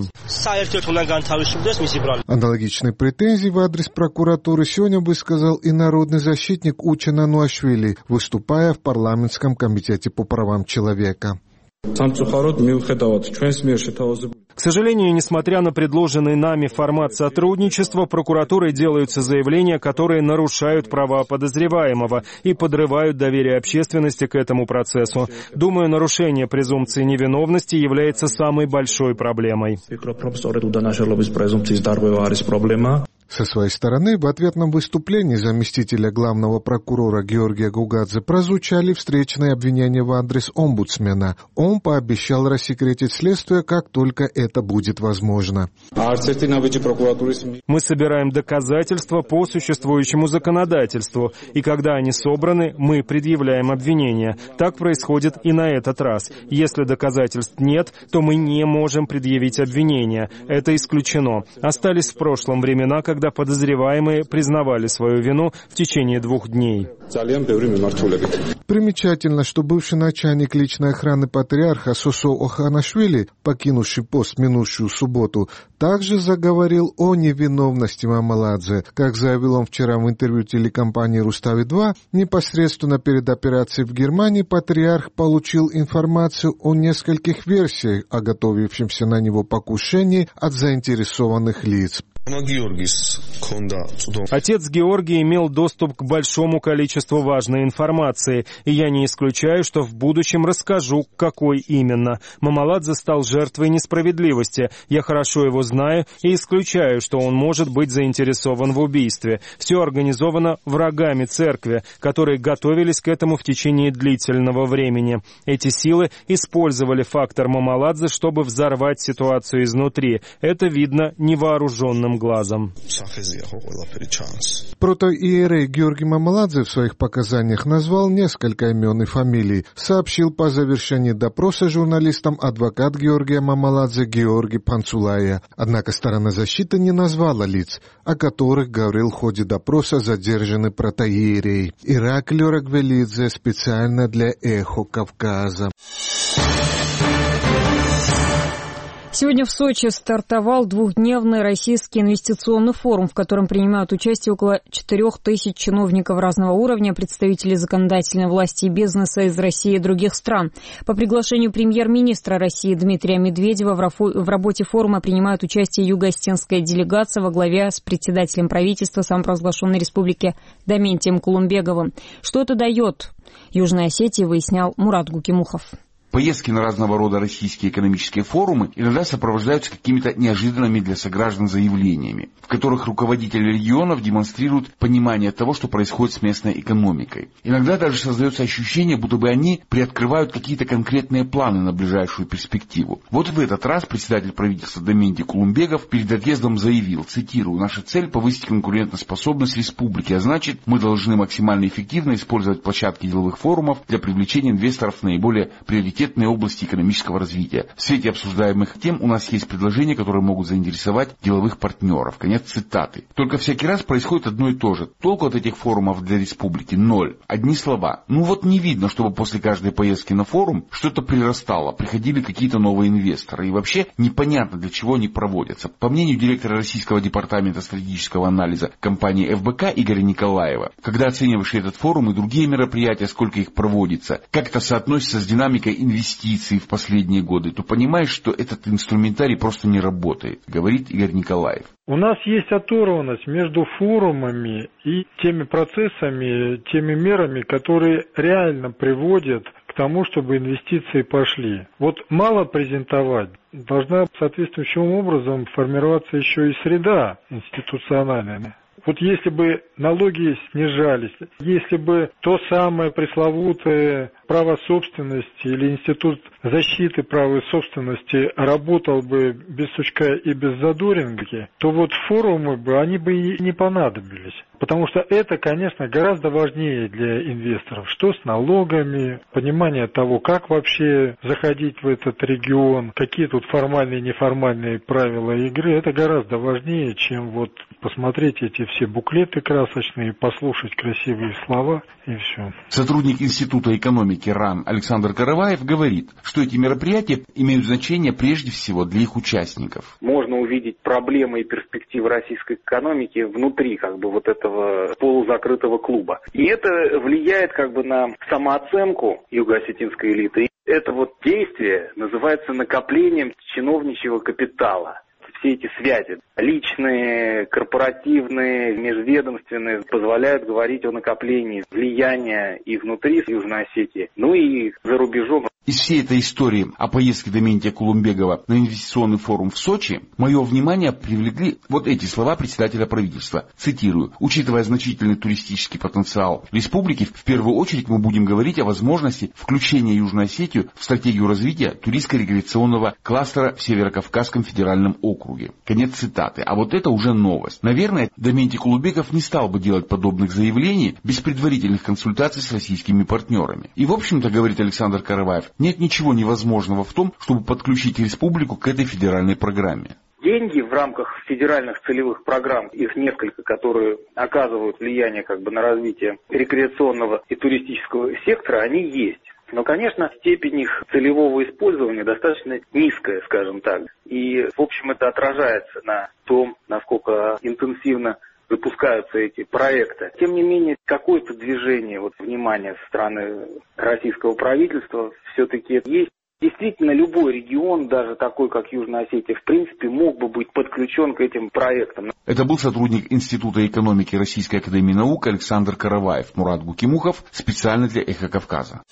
Аналогичные претензии в адрес прокуратуры сегодня высказал и народный защитник Уча Нануашвили, выступая в парламентском комитете по правам человека. К сожалению, несмотря на предложенный нами формат сотрудничества, прокуратурой делаются заявления, которые нарушают права подозреваемого и подрывают доверие общественности к этому процессу. Думаю, нарушение презумпции невиновности является самой большой проблемой. Со своей стороны, в ответном выступлении заместителя главного прокурора Георгия Гугадзе прозвучали встречные обвинения в адрес омбудсмена. Он пообещал рассекретить следствие, как только это будет возможно. Мы собираем доказательства по существующему законодательству, и когда они собраны, мы предъявляем обвинения. Так происходит и на этот раз. Если доказательств нет, то мы не можем предъявить обвинения. Это исключено. Остались в прошлом времена, когда когда подозреваемые признавали свою вину в течение двух дней. Примечательно, что бывший начальник личной охраны патриарха Сосо Оханашвили, покинувший пост в минувшую субботу, также заговорил о невиновности Мамаладзе. Как заявил он вчера в интервью телекомпании «Рустави-два», непосредственно перед операцией в Германии патриарх получил информацию о нескольких версиях о готовившемся на него покушении от заинтересованных лиц. Отец Георгий имел доступ к большому количеству важной информации, и я не исключаю, что в будущем расскажу, какой именно. Мамаладзе стал жертвой несправедливости. Я хорошо его знаю и исключаю, что он может быть заинтересован в убийстве. Все организовано врагами церкви, которые готовились к этому в течение длительного времени. Эти силы использовали фактор Мамаладзе, чтобы взорвать ситуацию изнутри. Это видно невооруженным глазом. Протоиерей Георгий Мамаладзе в своих показаниях назвал несколько имен и фамилий, сообщил по завершении допроса журналистам адвокат Георгия Мамаладзе Георгий Панцулая. Однако сторона защиты не назвала лиц, о которых говорил в ходе допроса задержанный протоиерей. Ираклий Рагвелидзе специально для «Эхо Кавказа». Сегодня в Сочи стартовал двухдневный российский инвестиционный форум, в котором принимают участие около четырех тысяч чиновников разного уровня, представителей законодательной власти и бизнеса из России и других стран. По приглашению премьер-министра России Дмитрия Медведева в работе форума принимают участие юго-осетинская делегация во главе с председателем правительства самопровозглашенной республики Даментием Кулумбеговым. Что это дает Южной Осетии, выяснял Мурат Гукимухов. Поездки на разного рода российские экономические форумы иногда сопровождаются какими-то неожиданными для сограждан заявлениями, в которых руководители регионов демонстрируют понимание того, что происходит с местной экономикой. Иногда даже создается ощущение, будто бы они приоткрывают какие-то конкретные планы на ближайшую перспективу. Вот в этот раз председатель правительства Даментий Кулумбегов перед отъездом заявил, цитирую, «Наша цель – повысить конкурентоспособность республики, а значит, мы должны максимально эффективно использовать площадки деловых форумов для привлечения инвесторов в наиболее приоритетные области экономического развития. В свете обсуждаемых тем у нас есть предложения, которые могут заинтересовать деловых партнеров». Конец цитаты. Только всякий раз происходит одно и то же. Толку от этих форумов для республики ноль. Одни слова. Ну вот не видно, чтобы после каждой поездки на форум что-то прирастало, приходили какие-то новые инвесторы. И вообще непонятно, для чего они проводятся. По мнению директора Российского департамента стратегического анализа компании эф бэ ка Игоря Николаева, когда оцениваешь этот форум и другие мероприятия, сколько их проводится, как это соотносится с динамикой инвестиций, инвестиций в последние годы, то понимаешь, что этот инструментарий просто не работает, говорит Игорь Николаев. У нас есть оторванность между форумами и теми процессами, теми мерами, которые реально приводят к к тому, чтобы инвестиции пошли. Вот мало презентовать, должна соответствующим образом формироваться еще и среда институциональная. Вот если бы налоги снижались, если бы то самое пресловутое право собственности или институт защиты права собственности работал бы без сучка и без задоринки, то вот форумы бы, они бы и не понадобились. Потому что это, конечно, гораздо важнее для инвесторов. Что с налогами, понимание того, как вообще заходить в этот регион, какие тут формальные и неформальные правила игры, это гораздо важнее, чем вот посмотреть эти все буклеты красочные, послушать красивые слова и все. Сотрудник Института экономики РАН Александр Караваев говорит, что эти мероприятия имеют значение прежде всего для их участников. Можно увидеть проблемы и перспективы российской экономики внутри как бы вот этого полузакрытого клуба. И это влияет как бы на самооценку юго-осетинской элиты. Это вот действие называется накоплением чиновничьего капитала. Все эти связи, личные, корпоративные, межведомственные, позволяют говорить о накоплении влияния и внутри Южной Осетии, ну и за рубежом. Из всей этой истории о поездке Дементия Кулумбегова на инвестиционный форум в Сочи мое внимание привлекли вот эти слова председателя правительства. Цитирую. «Учитывая значительный туристический потенциал республики, в первую очередь мы будем говорить о возможности включения Южной Осетии в стратегию развития туристско-рекреационного кластера в Северокавказском федеральном округе». Конец цитаты. А вот это уже новость. Наверное, Дементий Кулумбегов не стал бы делать подобных заявлений без предварительных консультаций с российскими партнерами. И в общем-то, говорит Александр Караваев, нет ничего невозможного в том, чтобы подключить республику к этой федеральной программе. Деньги в рамках федеральных целевых программ, их несколько, которые оказывают влияние как бы на развитие рекреационного и туристического сектора, они есть. Но, конечно, степень их целевого использования достаточно низкая, скажем так. И, в общем, это отражается на том, насколько интенсивно запускаются эти проекты. Тем не менее, какое-то движение вот, внимания со стороны российского правительства все-таки есть. Действительно, любой регион, даже такой, как Южная Осетия, в принципе, мог бы быть подключен к этим проектам. Это был сотрудник Института экономики Российской академии наук Александр Караваев. Мурат Гукимухов специально для «Эхо Кавказа».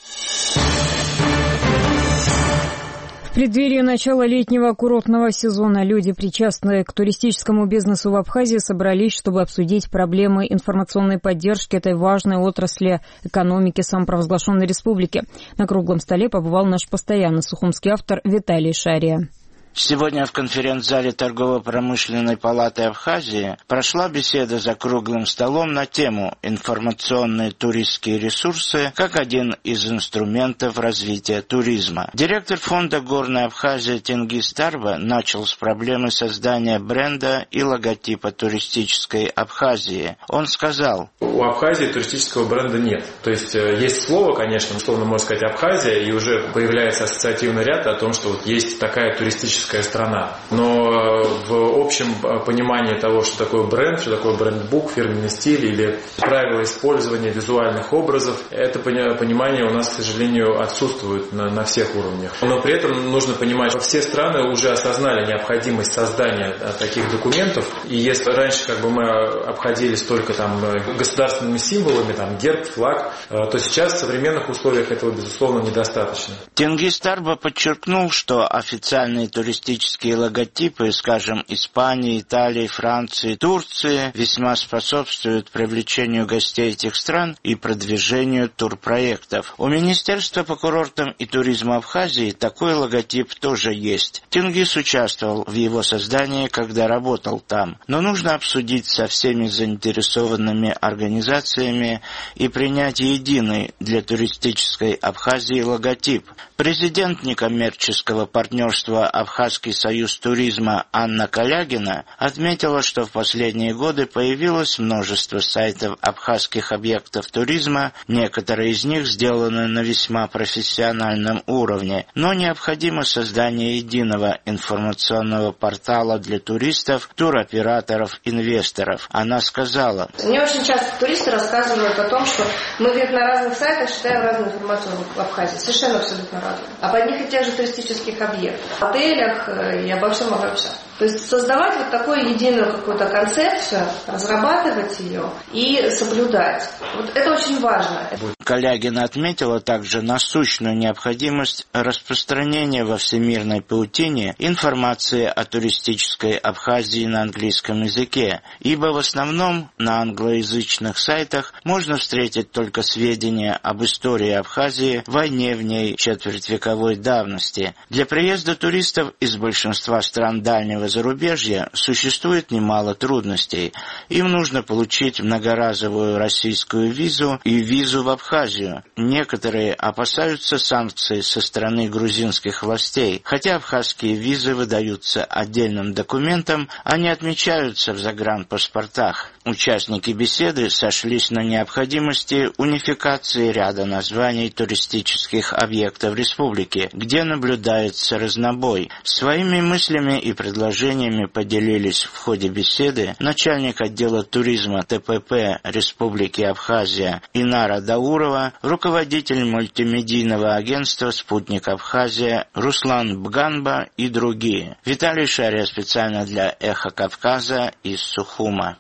В преддверии начала летнего курортного сезона люди, причастные к туристическому бизнесу в Абхазии, собрались, чтобы обсудить проблемы информационной поддержки этой важной отрасли экономики самопровозглашенной республики. На круглом столе побывал наш постоянный сухумский автор Виталий Шария. Сегодня в конференц-зале Торгово-промышленной палаты Абхазии прошла беседа за круглым столом на тему «Информационные туристские ресурсы как один из инструментов развития туризма». Директор фонда «Горная Абхазия» Тенгиз Тарба начал с проблемы создания бренда и логотипа туристической Абхазии. Он сказал: у Абхазии туристического бренда нет. То есть есть слово, конечно, условно можно сказать Абхазия, и уже появляется ассоциативный ряд о том, что вот есть такая туристическая страна. Но в общем понимании того, что такое бренд, что такое брендбук, фирменный стиль или правила использования визуальных образов, это понимание у нас, к сожалению, отсутствует на, на всех уровнях. Но при этом нужно понимать, что все страны уже осознали необходимость создания таких документов. И если раньше как бы мы обходились только там государственными символами, там герб, флаг, то сейчас в современных условиях этого, безусловно, недостаточно. Тенгиз Тарба подчеркнул, что официальные туристические Туристические логотипы, скажем, Испании, Италии, Франции, Турции, весьма способствуют привлечению гостей этих стран и продвижению турпроектов. У Министерства по курортам и туризму Абхазии такой логотип тоже есть. Тенгиз участвовал в его создании, когда работал там. Но нужно обсудить со всеми заинтересованными организациями и принять единый для туристической Абхазии логотип. Президент некоммерческого партнерства Абхазский союз туризма Анна Калягина отметила, что в последние годы появилось множество сайтов абхазских объектов туризма, некоторые из них сделаны на весьма профессиональном уровне, но необходимо создание единого информационного портала для туристов, туроператоров, инвесторов. Она сказала: мне очень часто туристы рассказывают о том, что мы, говорит, на разных сайтах читаем разную информацию в Абхазии, совершенно абсолютно разную. Об одних и тех же туристических объектах, отелях и обо всем, обо всем. То есть создавать вот такую единую какую-то концепцию, разрабатывать ее и соблюдать. Вот это очень важно. Калягина отметила также насущную необходимость распространения во всемирной паутине информации о туристической Абхазии на английском языке, ибо в основном на англоязычных сайтах можно встретить только сведения об истории Абхазии, войне в ней четвертьвековой давности. Для приезда туристов из большинства стран дальнего зарубежья существует немало трудностей. Им нужно получить многоразовую российскую визу и визу в Абхазию. Некоторые опасаются санкций со стороны грузинских властей. Хотя абхазские визы выдаются отдельным документом, они отмечаются в загранпаспортах. Участники беседы сошлись на необходимости унификации ряда названий туристических объектов республики, где наблюдается разнобой. Своими мыслями и предложениями поделились в ходе беседы начальник отдела туризма Тэ Пэ Пэ Республики Абхазия Инара Даурова, руководитель мультимедийного агентства «Спутник Абхазия» Руслан Бганба и другие. Виталий Шария специально для «Эхо Кавказа» из Сухума.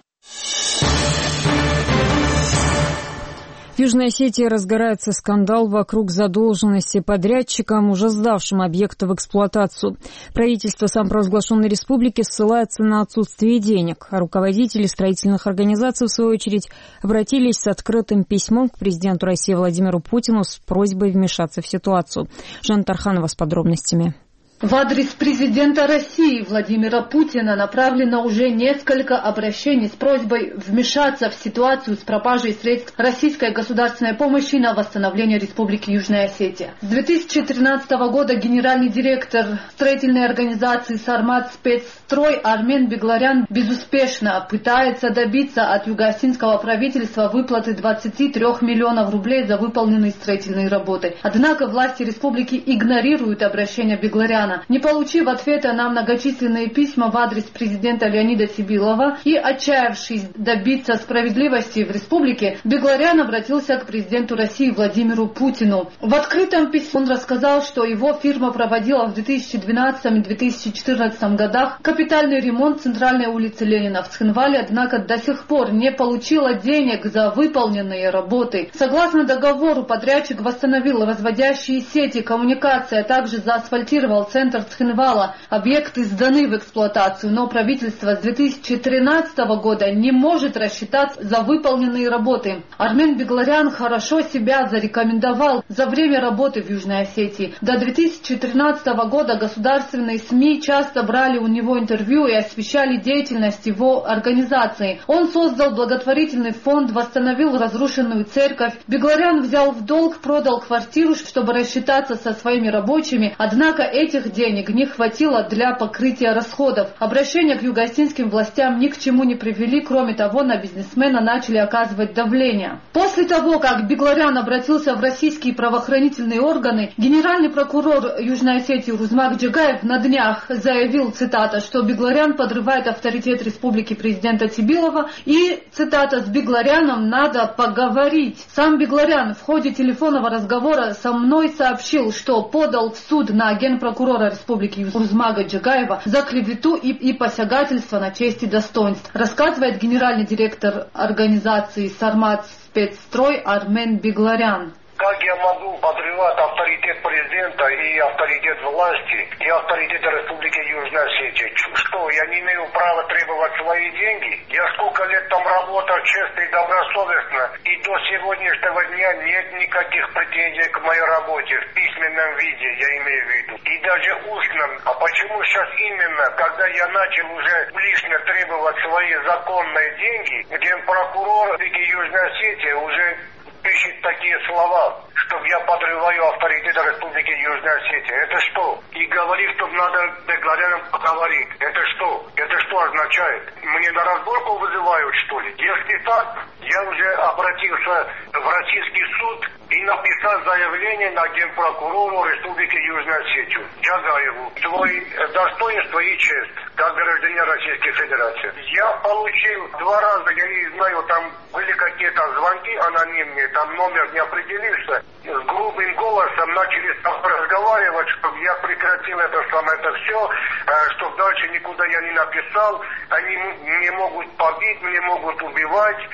В Южной Осетии разгорается скандал вокруг задолженности подрядчикам, уже сдавшим объекты в эксплуатацию. Правительство самопровозглашенной республики ссылается на отсутствие денег, а руководители строительных организаций, в свою очередь, обратились с открытым письмом к президенту России Владимиру Путину с просьбой вмешаться в ситуацию. Жанна Тарханова с подробностями. В адрес президента России Владимира Путина направлено уже несколько обращений с просьбой вмешаться в ситуацию с пропажей средств российской государственной помощи на восстановление Республики Южная Осетия. С две тысячи тринадцатого года генеральный директор строительной организации «Сармат Спецстрой» Армен Бегларян безуспешно пытается добиться от юго-осетинского правительства выплаты двадцати трёх миллионов рублей за выполненные строительные работы. Однако власти республики игнорируют обращение Бегларяна. Не получив ответа на многочисленные письма в адрес президента Леонида Сибилова и отчаявшись добиться справедливости в республике, Бегларян обратился к президенту России Владимиру Путину. В открытом письме он рассказал, что его фирма проводила в две тысячи двенадцатом и две тысячи четырнадцатом годах капитальный ремонт центральной улицы Ленина в Цхинвале, однако до сих пор не получила денег за выполненные работы. Согласно договору, подрядчик восстановил разводящие сети, коммуникации, а также заасфальтировал центр Центр Цхинвала. Объекты сданы в эксплуатацию, но правительство с две тысячи тринадцатого года не может рассчитаться за выполненные работы. Армен Бегларян хорошо себя зарекомендовал за время работы в Южной Осетии. До две тысячи тринадцатого года государственные СМИ часто брали у него интервью и освещали деятельность его организации. Он создал благотворительный фонд, восстановил разрушенную церковь. Бегларян взял в долг, продал квартиру, чтобы рассчитаться со своими рабочими, однако этих денег не хватило для покрытия расходов. Обращения к юго-осетинским властям ни к чему не привели, кроме того, на бизнесмена начали оказывать давление. После того, как Бегларян обратился в российские правоохранительные органы, генеральный прокурор Южной Осетии Рузмак Джагаев на днях заявил, цитата, что Бегларян подрывает авторитет республики президента Сибилова и, цитата, с Бегларяном надо поговорить. Сам Бегларян в ходе телефонного разговора со мной сообщил, что подал в суд на генпрокурора Республики Рузмага Джагаева за клевету и, и посягательство на честь и достоинство, рассказывает генеральный директор организации «Сармат Спецстрой» Армен Бегларян. Как я могу подрывать авторитет президента и авторитет власти, и авторитет Республики Южная Осетия? Что, я не имею права требовать свои деньги? Я сколько лет там работал честно и добросовестно, и до сегодняшнего дня нет никаких претензий к моей работе в письменном виде, я имею в виду. И даже устном. А почему сейчас именно, когда я начал уже лично требовать свои законные деньги, генпрокурор Республики Южная Осетия уже пишет такие слова, чтобы я подрываю авторитет Республики Южная Осетия. Это что? И говорит, чтобы надо Бегларяном поговорить. Это что? Это что означает? Мне на разборку вызывают, что ли? Если так, я уже обратился в российский суд и написал заявление на генпрокурору Республики Южная Осетия Джагаеву. Свой достоинство и честь, как гражданин Российской Федерации. Я получил два раза, я не знаю, там были какие-то звонки анонимные, там номер не определился. С грубым голосом начали разговаривать, чтобы я прекратил это самое, это все, чтобы дальше никуда я не написал. Они не могут побить, не могут убивать.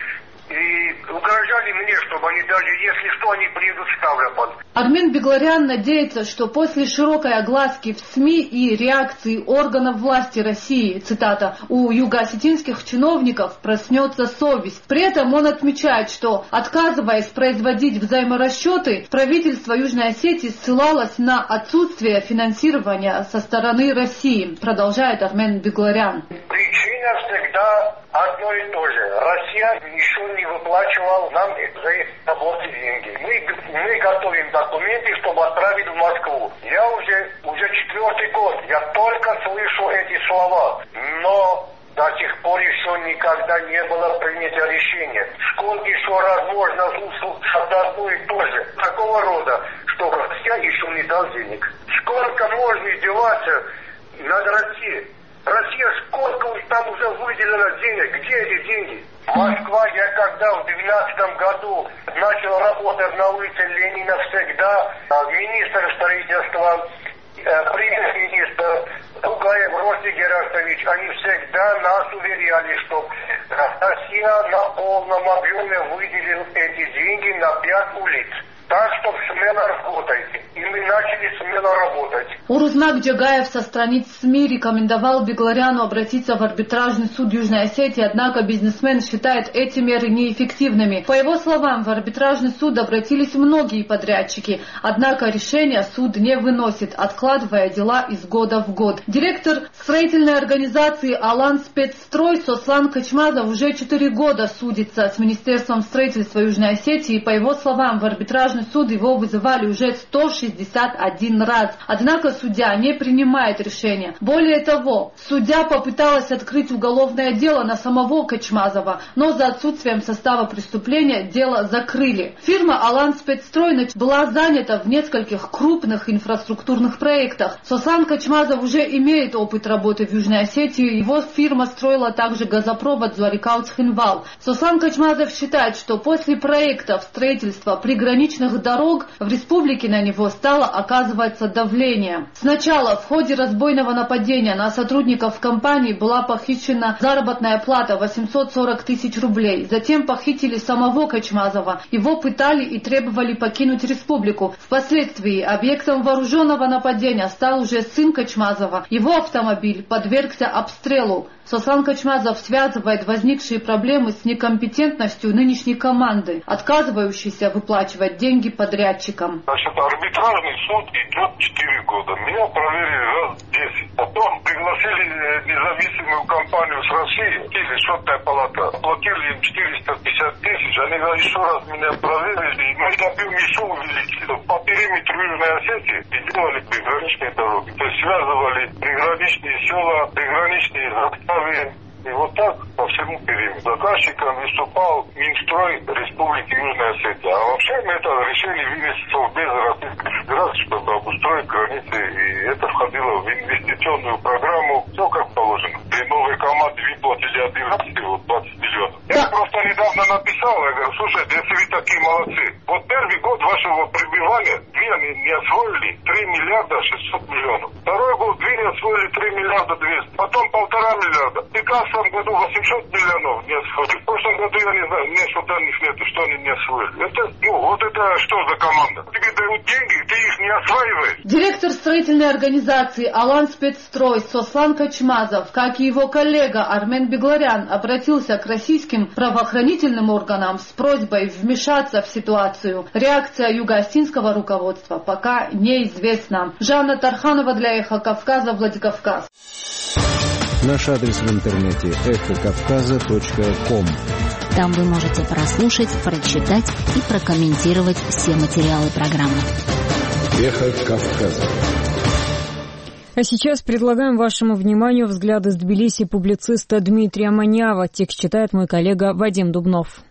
и угрожали мне, чтобы они даже, если что, они приедут в Ставрополь. Армен Бегларян надеется, что после широкой огласки в СМИ и реакции органов власти России, цитата, у юго-осетинских чиновников проснется совесть. При этом он отмечает, что, отказываясь производить взаиморасчеты, правительство Южной Осетии ссылалось на отсутствие финансирования со стороны России, продолжает Армен Бегларян. Причина всегда одно и то же. Россия еще не выплачивала нам за эти работы деньги. Мы, мы готовим документы, чтобы отправить в Москву. Я уже, уже четвертый год, я только слышу эти слова, но до сих пор еще никогда не было принято решение. Сколько еще раз можно услышать одно и то же, такого рода, что Россия еще не дал денег. Сколько можно издеваться над Россией? Россия сколько там уже выделила денег? Где эти деньги? Москва, я когда в двенадцатом году начал работать на улице Ленина, всегда министр строительства, премьер-министр Тугаев Ростик Герасимович, они всегда нас уверяли, что Россия на полном объеме выделила эти деньги на пять улиц. Так что смело работайте. И мы начали смело работать. Урузнак Джагаев со страниц СМИ рекомендовал Бегларяну обратиться в арбитражный суд Южной Осетии, однако бизнесмен считает эти меры неэффективными. По его словам, в арбитражный суд обратились многие подрядчики, однако решение суд не выносит, откладывая дела из года в год. Директор строительной организации «Алан Спецстрой» Сослан Качмазов уже четыре года судится с Министерством строительства Южной Осетии. По его словам, в арбитражный суд его вызывали уже сто шестьдесят один раз. Однако судья не принимает решения. Более того, судья попыталась открыть уголовное дело на самого Качмазова, но за отсутствием состава преступления дело закрыли. Фирма «Алан Спецстрой» была занята в нескольких крупных инфраструктурных проектах. Сослан Качмазов уже имеет опыт работы в Южной Осетии. Его фирма строила также газопровод Зуарикаут-Хинвал. Сослан Качмазов считает, что после проектов строительства приграничных дорог в республике на него стало оказываться давление. Сначала в ходе разбойного нападения на сотрудников компании была похищена заработная плата восемьсот сорок тысяч рублей. Затем похитили самого Качмазова. Его пытали и требовали покинуть республику. Впоследствии объектом вооруженного нападения стал уже сын Качмазова. Его автомобиль подвергся обстрелу. Сослан Качмазов связывает возникшие проблемы с некомпетентностью нынешней команды, отказывающейся выплачивать деньги подрядчикам. Значит, арбитражный суд идет четыре года. Меня проверили раз десять. Потом пригласили независимую компанию с России, или счетная палата. Платили им четыреста пятьдесят тысяч. Они еще раз меня проверили. И мы объем еще увеличили. По периметру Южной Осетии и делали приграничные дороги. То есть связывали приграничные села, приграничные заставы. И вот так по всему периметру. Заказчиком выступал Минстрой Республики Южная Осетия. А вообще мы это решили вынести без Российской Федерации, чтобы обустроить границы. И это входило в инвестиционную программу. Все как положено. При новой команде выплатили один раз вот двадцать миллионов. Я просто недавно написал, я говорю, слушайте, если вы такие молодцы, вот первый год вашего пребывания вы не, не освоили три миллиарда шестьсот миллионов. Второй год вы не освоили три миллиарда двести. Потом полтора миллиарда. В пятнадцатом году восемьсот миллионов не освоили. В прошлом году я не знаю, мне что данных нет, что они не освоили. Это, ну, вот это что за команда? Тебе дают деньги, ты их не осваиваешь. Директор строительной организации «Алан Спецстрой» Сослан Качмазов, как и его коллега Армен Бегларян, обратился к российским правоохранительным органам с просьбой вмешаться в ситуацию. Реакция юго-осетинского руководства пока неизвестна. Жанна Тарханова для «Эхо Кавказа», Владикавказ. Наш адрес в интернете эхо кавказа точка ком. Там вы можете прослушать, прочитать и прокомментировать все материалы программы. Эхо Кавказа. А сейчас предлагаем вашему вниманию взгляд из Тбилиси публициста Дмитрия Манява. Текст читает мой коллега Вадим Дубнов.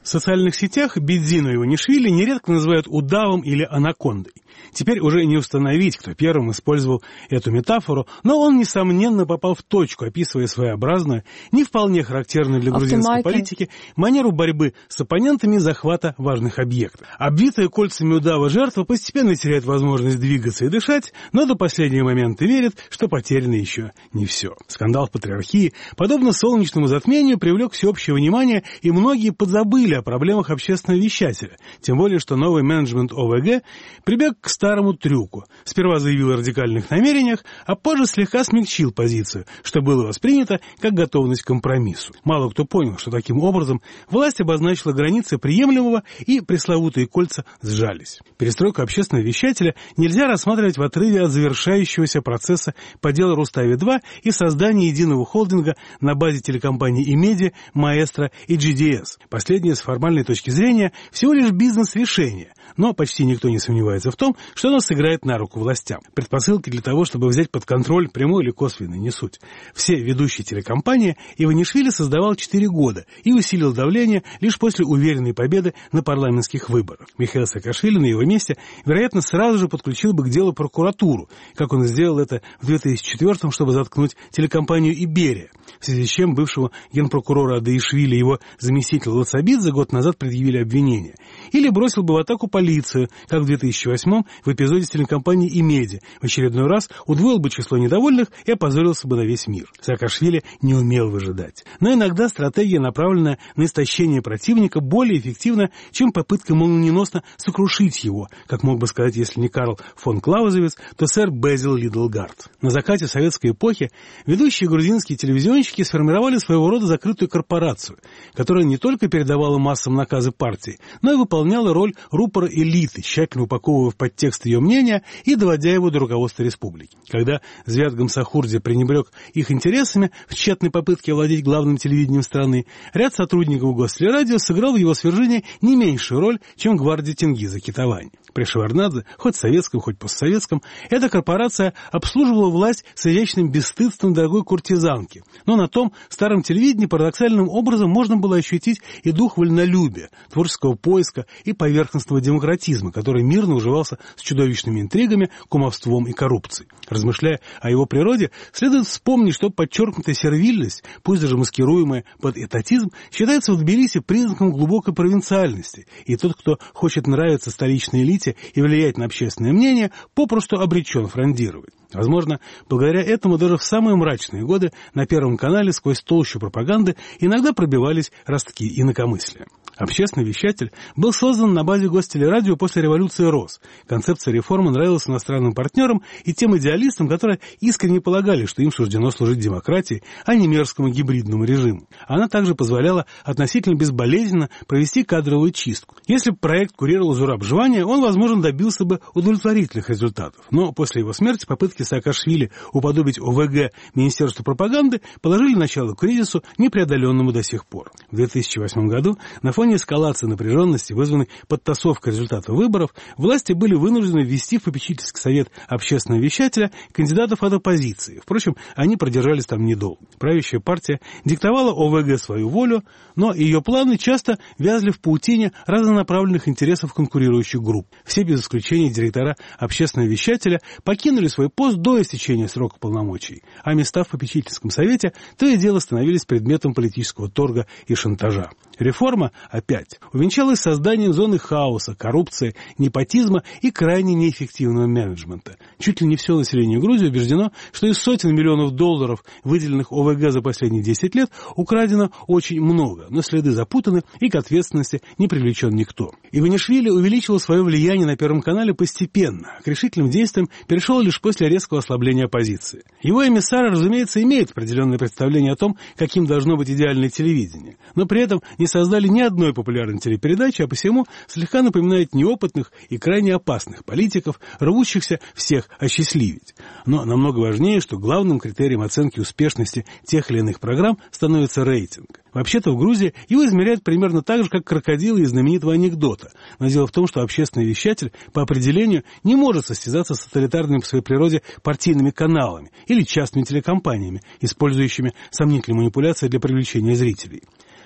В социальных сетях Бедзину Иванишвили нередко называют удавом или анакондой. Теперь уже не установить, кто первым использовал эту метафору, но он, несомненно, попал в точку, описывая своеобразную, не вполне характерную для грузинской политики, манеру борьбы с оппонентами захвата важных объектов. Обвитая кольцами удава жертва постепенно теряет возможность двигаться и дышать, но до последнего момента верит, что потеряно еще не все. Скандал в патриархии, подобно солнечному затмению, привлек всеобщее внимание, и многие подзабыли о проблемах общественного вещателя, тем более, что новый менеджмент О В Г прибег к старому трюку. Сперва заявил о радикальных намерениях, а позже слегка смягчил позицию, что было воспринято как готовность к компромиссу. Мало кто понял, что таким образом власть обозначила границы приемлемого, и пресловутые кольца сжались. Перестройку общественного вещателя нельзя рассматривать в отрыве от завершающегося процесса по делу Рустави-два и создания единого холдинга на базе телекомпаний Имедиа, Маэстро и Джи Ди Эс. Последнее, с формальной точки зрения, всего лишь бизнес-решение, но почти никто не сомневается в том, что оно сыграет на руку властям. Предпосылки для того, чтобы взять под контроль, прямой или косвенный, не суть. Все ведущие телекомпании Иванишвили создавал четыре года и усилил давление лишь после уверенной победы на парламентских выборах. Михаил Саакашвили на его месте, вероятно, сразу же подключил бы к делу прокуратуру, как он сделал это в две тысячи четвёртом, чтобы заткнуть телекомпанию «Иберия», в связи с чем бывшего генпрокурора Адаишвили и его заместитель Лацабидзе год назад предъявили обвинения. Или бросил бы в атаку полицию, как в две тысячи восьмом в эпизоде с телекомпанией «Имедиа». В очередной раз удвоил бы число недовольных и опозорился бы на весь мир. Саакашвили не умел выжидать. Но иногда стратегия, направленная на истощение противника, более эффективна, чем попытка молниеносно сокрушить его, как мог бы сказать, если не Карл фон Клаузевиц, то сэр Безил Лидлгард. На закате советской эпохи ведущие грузинские телевизионщики сформировали своего рода закрытую корпорацию, которая не только передавала массам наказы партии, но и выполняла роль рупора элиты, тщательно упаковывая в подтекст ее мнения и доводя его до руководства республики. Когда Звят Гамсахурди пренебрег их интересами в тщетной попытке овладеть главным телевидением страны, ряд сотрудников Гостелерадио сыграл в его свержении не меньшую роль, чем гвардия Тенгиза Китавани. При Шеварднадзе, хоть советском, хоть постсоветском, эта корпорация обслуживала власть с изящным бесстыдством дорогой куртизанки. Но на том старом телевидении парадоксальным образом можно было ощутить и дух вольнолюбия, творческого поиска и поверхностного демократизма, который мирно уживался с чудовищными интригами, кумовством и коррупцией. Размышляя о его природе, следует вспомнить, что подчеркнутая сервильность, пусть даже маскируемая под этатизм, считается в Тбилиси признаком глубокой провинциальности, и тот, кто хочет нравиться столичной элите и влиять на общественное мнение, попросту обречен фрондировать. Возможно, благодаря этому даже в самые мрачные годы на Первом канале сквозь толщу пропаганды иногда пробивались ростки инакомыслия. Общественный вещатель был создан на базе Гостелерадио после революции РОС. Концепция реформы нравилась иностранным партнерам и тем идеалистам, которые искренне полагали, что им суждено служить демократии, а не мерзкому гибридному режиму. Она также позволяла относительно безболезненно провести кадровую чистку. Если бы проект курировал Зураб Жвания, он, возможно, добился бы удовлетворительных результатов. Но после его смерти попытки Саакашвили уподобить О В Г Министерству пропаганды положили начало кризису, непреодоленному до сих пор. В две тысячи восьмом году на фоне эскалации напряженности, вызванной подтасовкой результатов выборов, власти были вынуждены ввести в попечительский совет общественного вещателя кандидатов от оппозиции. Впрочем, они продержались там недолго. Правящая партия диктовала О В Г свою волю, но ее планы часто вязли в паутине разнонаправленных интересов конкурирующих групп. Все без исключения директора общественного вещателя покинули свой пост до истечения срока полномочий, а места в попечительском совете то и дело становились предметом политического торга и шантажа. Реформа, опять, увенчалась созданием зоны хаоса, коррупции, непотизма и крайне неэффективного менеджмента. Чуть ли не все население Грузии убеждено, что из сотен миллионов долларов, выделенных О В Г за последние десять лет, украдено очень много, но следы запутаны и к ответственности не привлечен никто. Иванишвили увеличил свое влияние на Первом канале постепенно, а к решительным действиям перешел лишь после резкого ослабления оппозиции. Его эмиссары, разумеется, имеют определенное представление о том, каким должно быть идеальное телевидение, но при этом не создали ни одной популярной телепередачи, а посему слегка напоминает неопытных и крайне опасных политиков, рвущихся всех осчастливить. Но намного важнее, что главным критерием оценки успешности тех или иных программ становится рейтинг. Вообще-то в Грузии его измеряют примерно так же, как крокодилы из знаменитого анекдота. Но дело в том, что общественный вещатель по определению не может состязаться с тоталитарными по своей природе партийными каналами или частными телекомпаниями, использующими сомнительные манипуляции для привлечения зрителей.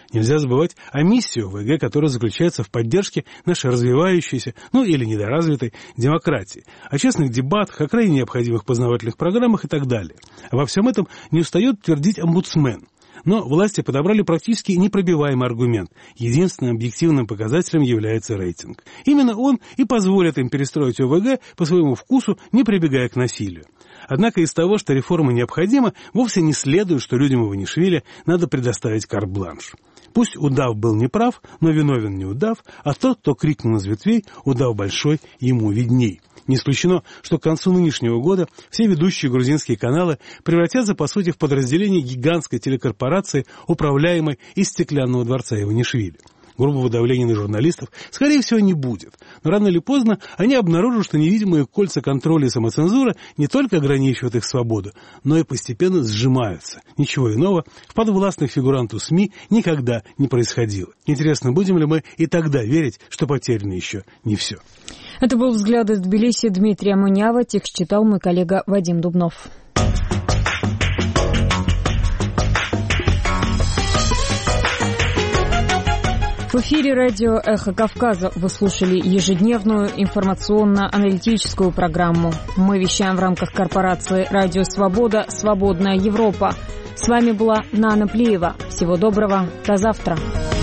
Нельзя забывать о миссии о вэ гэ, которая заключается в поддержке нашей развивающейся, ну или недоразвитой демократии, о честных дебатах, о крайне необходимых познавательных программах и так далее. Во всем этом не устает твердить омбудсмен. Но власти подобрали практически непробиваемый аргумент. Единственным объективным показателем является рейтинг. Именно он и позволит им перестроить о вэ гэ по своему вкусу, не прибегая к насилию. Однако из того, что реформа необходима, вовсе не следует, что людям Иванишвили надо предоставить карт-бланш. Пусть удав был неправ, но виновен не удав, а тот, кто крикнул из ветвей «Удав большой, ему видней». Не исключено, что к концу нынешнего года все ведущие грузинские каналы превратятся, по сути, в подразделение гигантской телекорпорации, управляемой из стеклянного дворца Иванишвили. Грубого давления на журналистов, скорее всего, не будет. Но рано или поздно они обнаружат, что невидимые кольца контроля и самоцензуры не только ограничивают их свободу, но и постепенно сжимаются. Ничего иного в подвластных фигуранту СМИ никогда не происходило. Интересно, будем ли мы и тогда верить, что потеряно еще не все? Это был «Взгляд из Тбилиси» Дмитрия Мунява. Текст читал мой коллега Вадим Дубнов. В эфире радио «Эхо Кавказа» вы слушали ежедневную информационно-аналитическую программу. Мы вещаем в рамках корпорации «Радио Свобода. Свободная Европа». С вами была Нана Плиева. Всего доброго. До завтра.